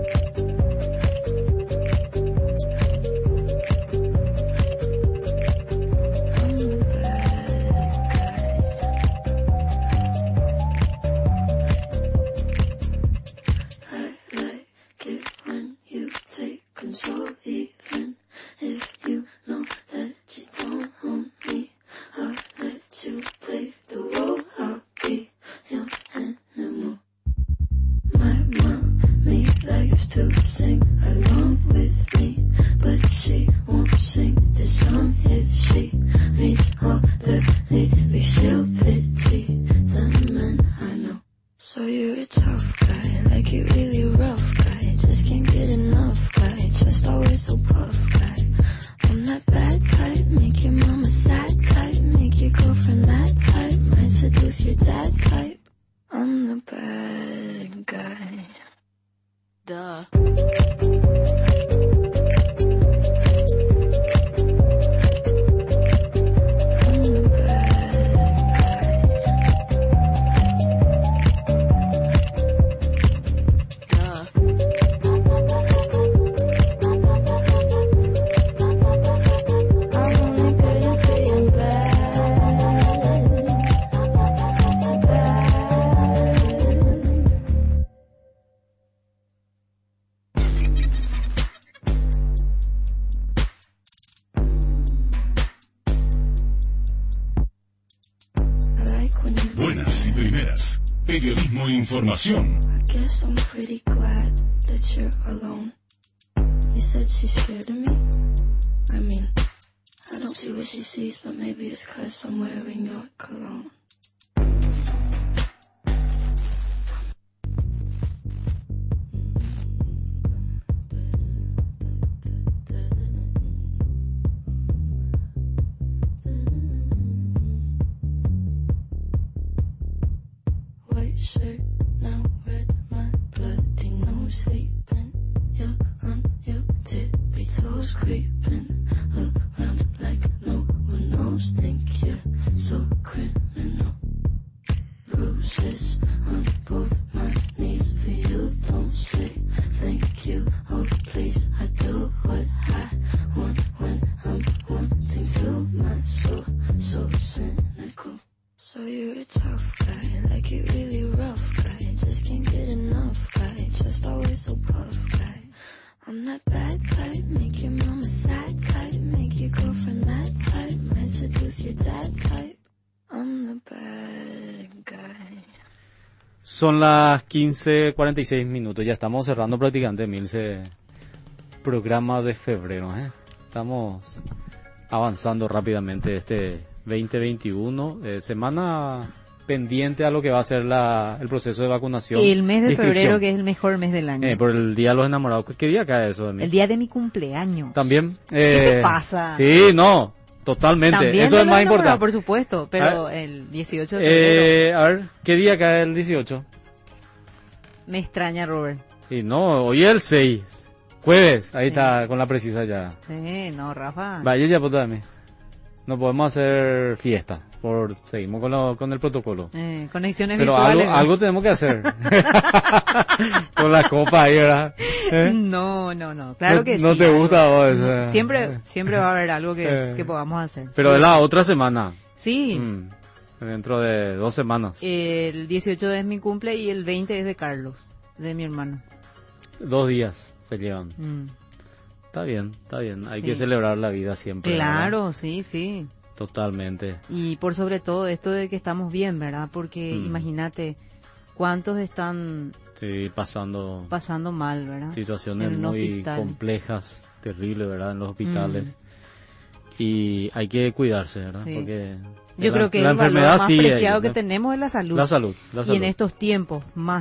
Control even if you know that you don't own me. I'll let you play the role. I'll be your animal. My mommy likes to sing along with me, but she won't sing this song if she meets all the ladies. She'll pity the men I know. So you're a tough guy, like you really rough guy. Just can't get enough guy, just always so puff guy. I'm that bad type, make your mama sad type, make your girlfriend mad type, might seduce your dad type. I'm the bad guy. Duh. Buenas y primeras. Periodismo e información. I guess I'm pretty glad that you're alone. You said she's scared of me? I mean, I don't see what she sees, but maybe it's 'cause I'm wearing your cologne. White shirt, now red, my bloody nose sleeping. You're on your tippy toes, creeping around like no one knows. Think you're so criminal. Bruises on both my knees for you. Don't say thank you, oh please. I do what I want when I'm wanting to. My soul, so cynical. So you're a tough guy, like you really rough guy. Just can't get enough guy, just always so puff guy. I'm that bad type, make your mama sad type, make your girlfriend mad type, might seduce your dad type. I'm the bad guy. Son las 15:46 minutos, ya estamos cerrando prácticamente Milce programa de febrero, ¿eh? Estamos avanzando rápidamente este 2021, semana pendiente a lo que va a ser el proceso de vacunación. El mes de febrero, que es el mejor mes del año. Por el Día de los Enamorados. ¿Qué día cae eso de mí? El día de mi cumpleaños. ¿También? ¿Qué te pasa? Sí, no, totalmente. También eso es más importante. Por supuesto, pero el 18 de febrero. A ver, ¿qué día cae el 18? Me extraña, Robert. Y no, hoy es el 6. Jueves, ahí está, con la precisa ya. Sí, no, Rafa. Vaya ya, puta de mí. No podemos hacer fiesta, seguimos con el protocolo. Conexiones pero virtuales. algo tenemos que hacer. Con la copa ahí, ¿verdad? No, claro que sí. ¿No te gusta vos? Siempre va a haber algo que podamos hacer. Pero de la otra semana. Sí. Dentro de 2 semanas. El 18 es mi cumple y el 20 es de Carlos, de mi hermano. 2 días se llevan. Está bien. Hay que celebrar la vida siempre. Claro, ¿verdad? Sí. Totalmente. Y por sobre todo esto de que estamos bien, ¿verdad? Porque imagínate cuántos están pasando mal, ¿verdad? Situaciones muy complejas, terribles, ¿verdad? En los hospitales. Y hay que cuidarse, ¿verdad? Sí. Porque yo creo que el valor más preciado que tenemos es la salud. La salud. Y en estos tiempos,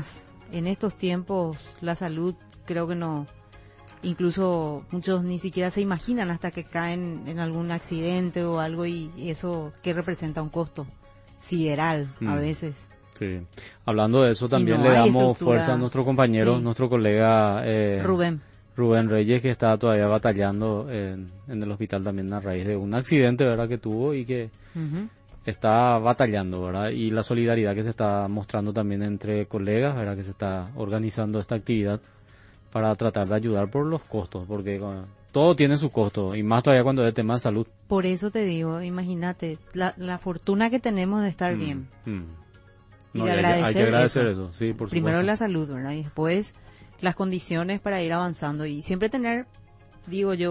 la salud creo que no. Incluso muchos ni siquiera se imaginan hasta que caen en algún accidente o algo y eso que representa un costo sideral a veces. Sí. Hablando de eso también le damos fuerza a nuestro compañero, nuestro colega Rubén Reyes, que está todavía batallando en el hospital también a raíz de un accidente, ¿verdad?, que tuvo y que está batallando, ¿verdad? Y la solidaridad que se está mostrando también entre colegas, ¿verdad?, que se está organizando esta actividad para tratar de ayudar por los costos, porque todo tiene su costo, y más todavía cuando es tema de salud. Por eso te digo, imagínate, la fortuna que tenemos de estar bien. Y No, de hay que agradecer eso, sí, por Primero supuesto. la salud, ¿verdad? Y después las condiciones para ir avanzando y siempre tener, digo yo,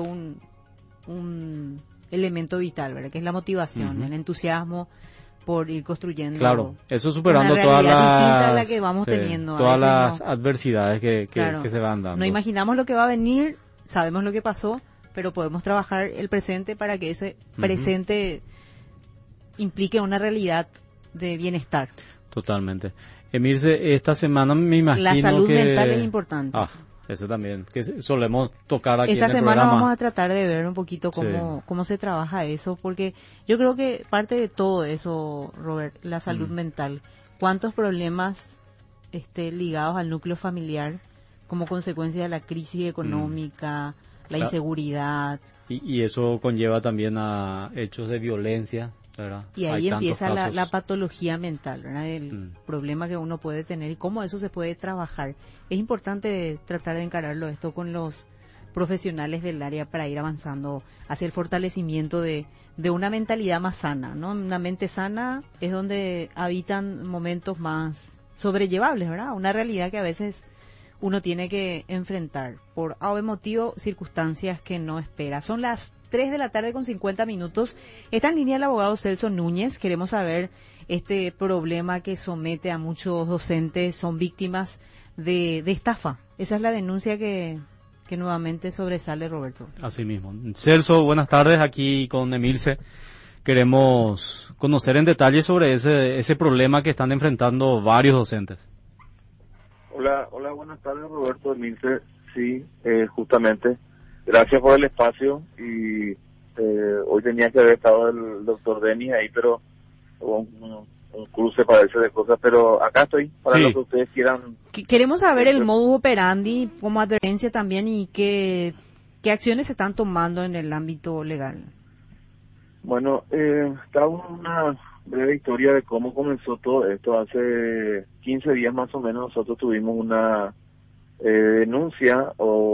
un elemento vital, ¿verdad? Que es la motivación, el entusiasmo por ir construyendo. Claro, eso superando una todas realidad distinta a la las, que vamos teniendo. todas A las veces adversidades que se van dando. No imaginamos lo que va a venir, sabemos lo que pasó, pero podemos trabajar el presente para que ese presente implique una realidad de bienestar. Totalmente. Emilce, esta semana me imagino que... La salud mental es importante. Eso también, que solemos tocar aquí Esta en el semana programa. vamos a tratar de ver un poquito cómo se trabaja eso, porque yo creo que parte de todo eso, Robert, la salud mental, cuántos problemas ligados al núcleo familiar como consecuencia de la crisis económica, la inseguridad. Y eso conlleva también a hechos de violencia, ¿verdad? Y ahí Hay tantos empieza casos. la patología mental, ¿verdad? El problema que uno puede tener y cómo eso se puede trabajar. Es importante tratar de encararlo esto con los profesionales del área para ir avanzando hacia el fortalecimiento de una mentalidad más sana, ¿no? Una mente sana es donde habitan momentos más sobrellevables, ¿verdad? Una realidad que a veces uno tiene que enfrentar por algún motivo, circunstancias que no espera. Son las 3 de la tarde con 50 minutos. Está en línea el abogado Celso Núñez. Queremos saber este problema que somete a muchos docentes, son víctimas de estafa. Esa es la denuncia que nuevamente sobresale, Roberto. Así mismo. Celso, buenas tardes, aquí con Emilce. Queremos conocer en detalle sobre ese problema que están enfrentando varios docentes. Hola, buenas tardes, Roberto, Emilce. Sí, justamente. Gracias por el espacio y hoy tenía que haber estado el doctor Denis ahí, pero hubo un cruce parece de cosas, pero acá estoy para lo que ustedes quieran. Queremos saber el modus operandi como advertencia también y qué acciones se están tomando en el ámbito legal. Bueno, está una breve historia de cómo comenzó todo esto. Hace 15 días más o menos nosotros tuvimos una denuncia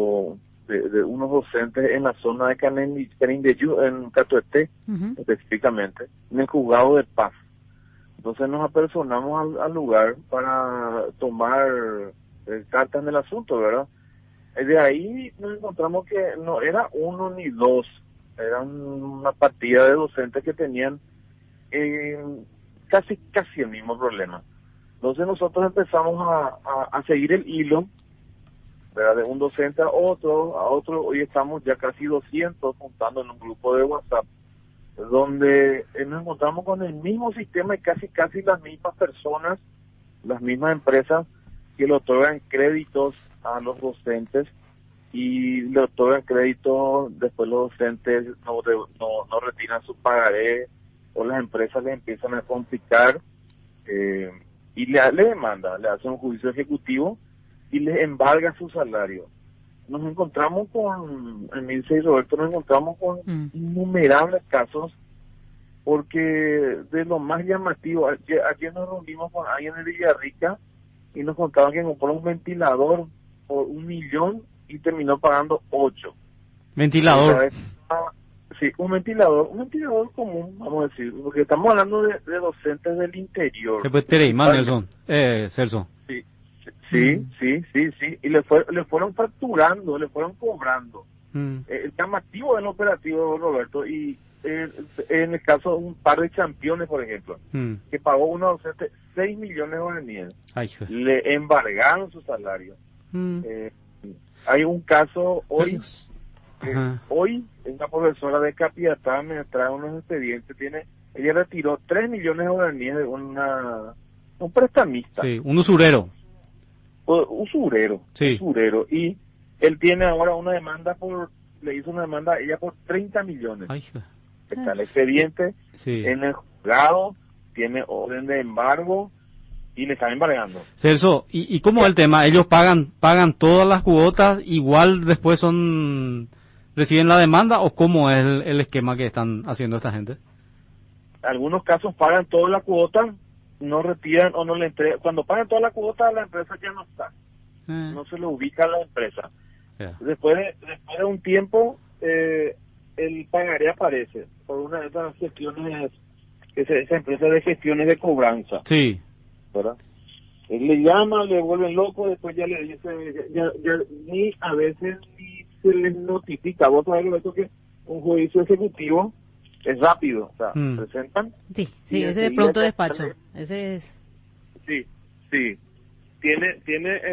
de unos docentes en la zona de Canindeyú, en Catuete, específicamente, en el juzgado de paz. Entonces nos apersonamos al lugar para tomar cartas en el asunto, ¿verdad? De ahí nos encontramos que no era uno ni dos, eran una partida de docentes que tenían casi el mismo problema. Entonces nosotros empezamos a seguir el hilo, ¿verdad? De un docente a otro, hoy estamos ya casi 200 juntando en un grupo de WhatsApp, donde nos encontramos con el mismo sistema y casi las mismas personas, las mismas empresas que le otorgan créditos a los docentes y le otorgan créditos, después los docentes no retiran su pagaré o las empresas le empiezan a complicar y le demandan, le hacen un juicio ejecutivo y les embarga su salario. Nos encontramos con, Emilce y Roberto, innumerables casos, porque de lo más llamativo, ayer nos reunimos con alguien de Villarrica y nos contaban que compró un ventilador por 1 millón y terminó pagando 8. ¿Ventilador? Sí, un ventilador común, vamos a decir, porque estamos hablando de docentes del interior. Después Tereimán, Nelson, Celso. Sí, y le fueron facturando, le fueron cobrando. El llamativo del operativo, Roberto, y en el caso de un par de campeones, por ejemplo, que pagó una docente 6 millones de guaraníes, le embargaron su salario. Hay un caso hoy, una profesora de Capiatá me trae unos expedientes, ella retiró 3 millones de guaraníes de un prestamista. Sí, un usurero. Usurero, y él tiene ahora una demanda le hizo una demanda a ella por 30 millones. Está el expediente en el juzgado, tiene orden de embargo y me están embargando. Celso, ¿y cómo es el tema? ¿Ellos pagan todas las cuotas, igual después reciben la demanda, o cómo es el esquema que están haciendo esta gente? Algunos casos pagan toda la cuota, no retiran o no le entregan. Cuando pagan toda la cuota, la empresa ya no está. No se lo ubica a la empresa. Después de un tiempo, el pagaré aparece por una de esas gestiones, esa empresa de gestiones de cobranza. Sí. ¿Verdad? Él le llama, le vuelven loco, después ya le dice, ya ni a veces ni se les notifica. Vos sabés lo que un juicio ejecutivo es rápido, o sea, presentan. Sí, ese de pronto despacho. Ese es. Sí. Tiene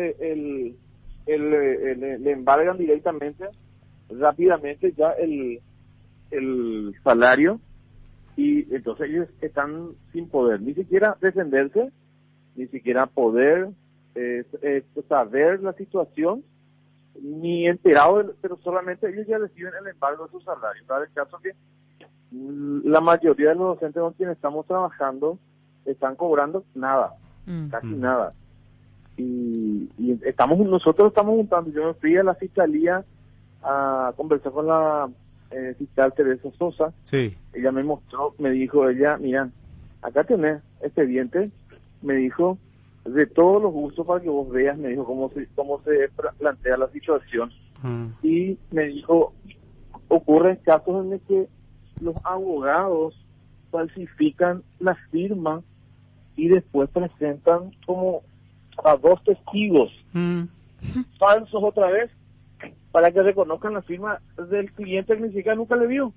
le embargan directamente, rápidamente ya el salario, y entonces ellos están sin poder ni siquiera defenderse, ni siquiera poder saber la situación, ni enterado, pero solamente ellos ya reciben el embargo de su salario. ¿Sabes? El caso que la mayoría de los docentes con quienes estamos trabajando están cobrando nada, casi nada. Y nosotros estamos juntando. Yo me fui a la fiscalía a conversar con la fiscal Teresa Sosa. Sí. Ella me mostró, me dijo mira, acá tenés expediente, me dijo, de todos los gustos para que vos veas, me dijo cómo se plantea la situación. Y me dijo, ocurren casos en los que los abogados falsifican la firma y después presentan como a 2 testigos falsos otra vez para que reconozcan la firma del cliente que ni siquiera nunca le vio.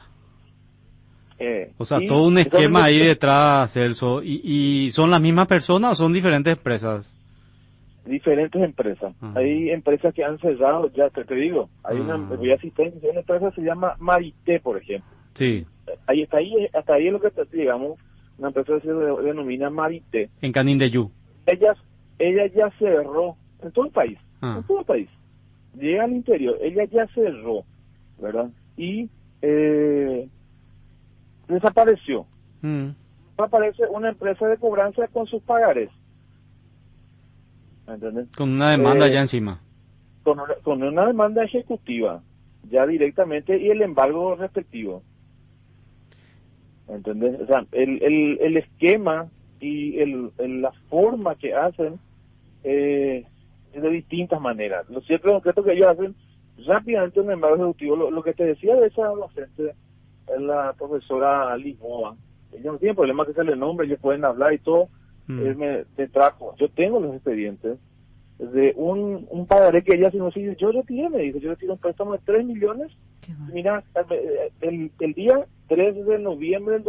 O sea, todo un esquema ahí detrás, Celso. ¿Y son las mismas personas o son diferentes empresas? Diferentes empresas. Hay empresas que han cerrado, ya te digo, hay una empresa que se llama Marité, por ejemplo. Sí. Hasta ahí es lo que digamos, una empresa que se denomina Marité. En Canindeyú. Ella ya cerró en todo el país, llega al interior, ella ya cerró, ¿verdad? Y desapareció. Aparece una empresa de cobranza con sus pagares, ¿entendés? Con una demanda ya encima. Con una demanda ejecutiva, ya directamente, y el embargo respectivo, ¿entendés? O sea, el esquema y la forma que hacen es de distintas maneras. Lo cierto es que ellos hacen rápidamente un embargo ejecutivo. Lo que te decía de esa docente, la profesora Lisboa, ellos no tienen problema que se les nombre, ellos pueden hablar y todo. Me trajo, yo tengo los expedientes de un pagaré que ella, si no sigue, yo retiré un préstamo de 3 millones. Mira, el día 3 de noviembre del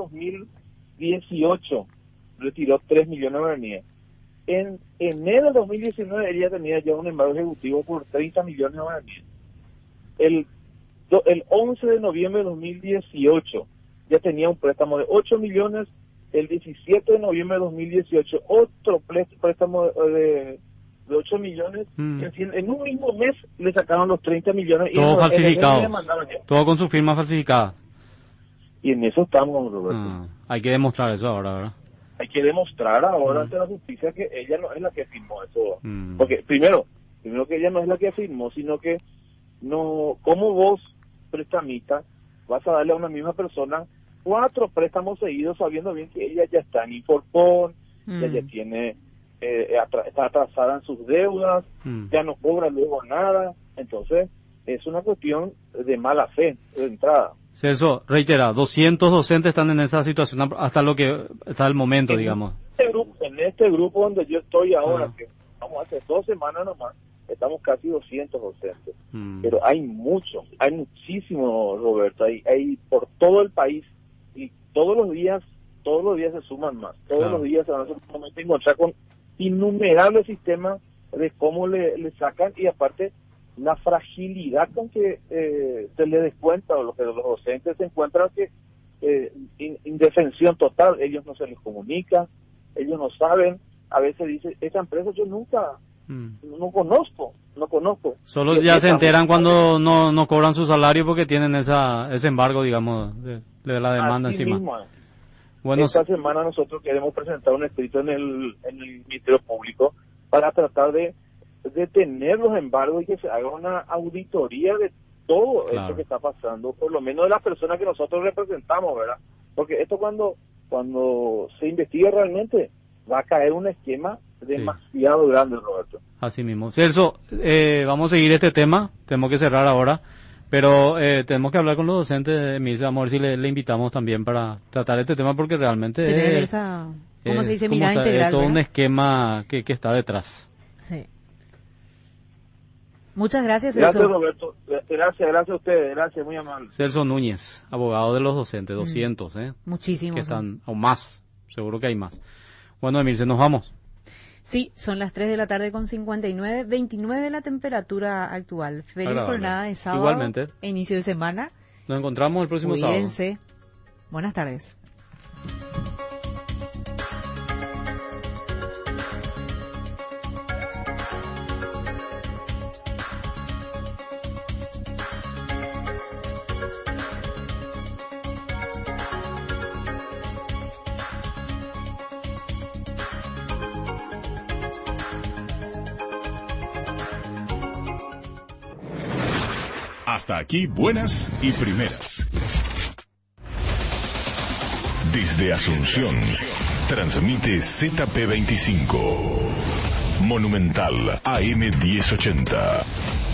2018 retiró 3 millones de guaraníes. En enero de 2019 ella tenía ya un embargo ejecutivo por 30 millones de guaraníes. El 11 de noviembre de 2018 ya tenía un préstamo de 8 millones. El 17 de noviembre de 2018 otro préstamo de 8 millones. En un mismo mes le sacaron los 30 millones. Todo falsificado. Todo con su firma falsificada. Y en eso estamos, Roberto. Hay que demostrar eso ahora, ¿verdad? Hay que demostrar ahora ante la justicia que ella no es la que firmó eso. Porque primero que ella no es la que firmó, sino que no, como vos, prestamista, vas a darle a una misma persona 4 préstamos seguidos sabiendo bien que ella ya está en Inforpon, ella ya tiene, está atrasada en sus deudas, ya no cobra luego nada. Entonces es una cuestión de mala fe de entrada. Celso, reitera, 200 docentes están en esa situación hasta el momento, digamos. En este grupo donde yo estoy ahora, que vamos hace 2 semanas nomás, estamos casi 200 docentes. Pero hay muchísimo, Roberto, hay por todo el país, y todos los días se suman más. Todos los días se van a encontrar con innumerables sistemas de cómo le sacan, y aparte la fragilidad con que se le descuenta, o lo que los docentes se encuentran, que indefensión total, ellos no se les comunica, ellos no saben, a veces dice, esa empresa yo nunca, no conozco. Solo ya se enteran cuando no cobran su salario porque tienen ese embargo, digamos, de la demanda así encima. Mismo, Bueno, esta semana nosotros queremos presentar un escrito en el Ministerio Público para tratar de detener los embargos y que se haga una auditoría de todo esto que está pasando, por lo menos de las personas que nosotros representamos, ¿verdad? Porque esto cuando se investigue realmente va a caer un esquema demasiado grande, Roberto. Así mismo. Celso, vamos a seguir este tema, tenemos que cerrar ahora, pero tenemos que hablar con los docentes de Milce, vamos a ver si le invitamos también para tratar este tema, porque realmente tener esa, ¿cómo se dice? Mirada integral. Es todo ¿verdad? un esquema que está detrás. Sí. Muchas gracias, Celso. Gracias, Roberto. Gracias a ustedes. Gracias, muy amable. Celso Núñez, abogado de los docentes, 200, Muchísimos. Que están, o más, seguro que hay más. Bueno, Emilce, nos vamos. Sí, son las 3 de la tarde con 59, 29 la temperatura actual. Feliz jornada de sábado. Igualmente. Inicio de semana. Nos encontramos el próximo sábado. Cuídense. Buenas tardes. Hasta aquí, buenas y primeras. Desde Asunción, transmite ZP25. Monumental AM 1080.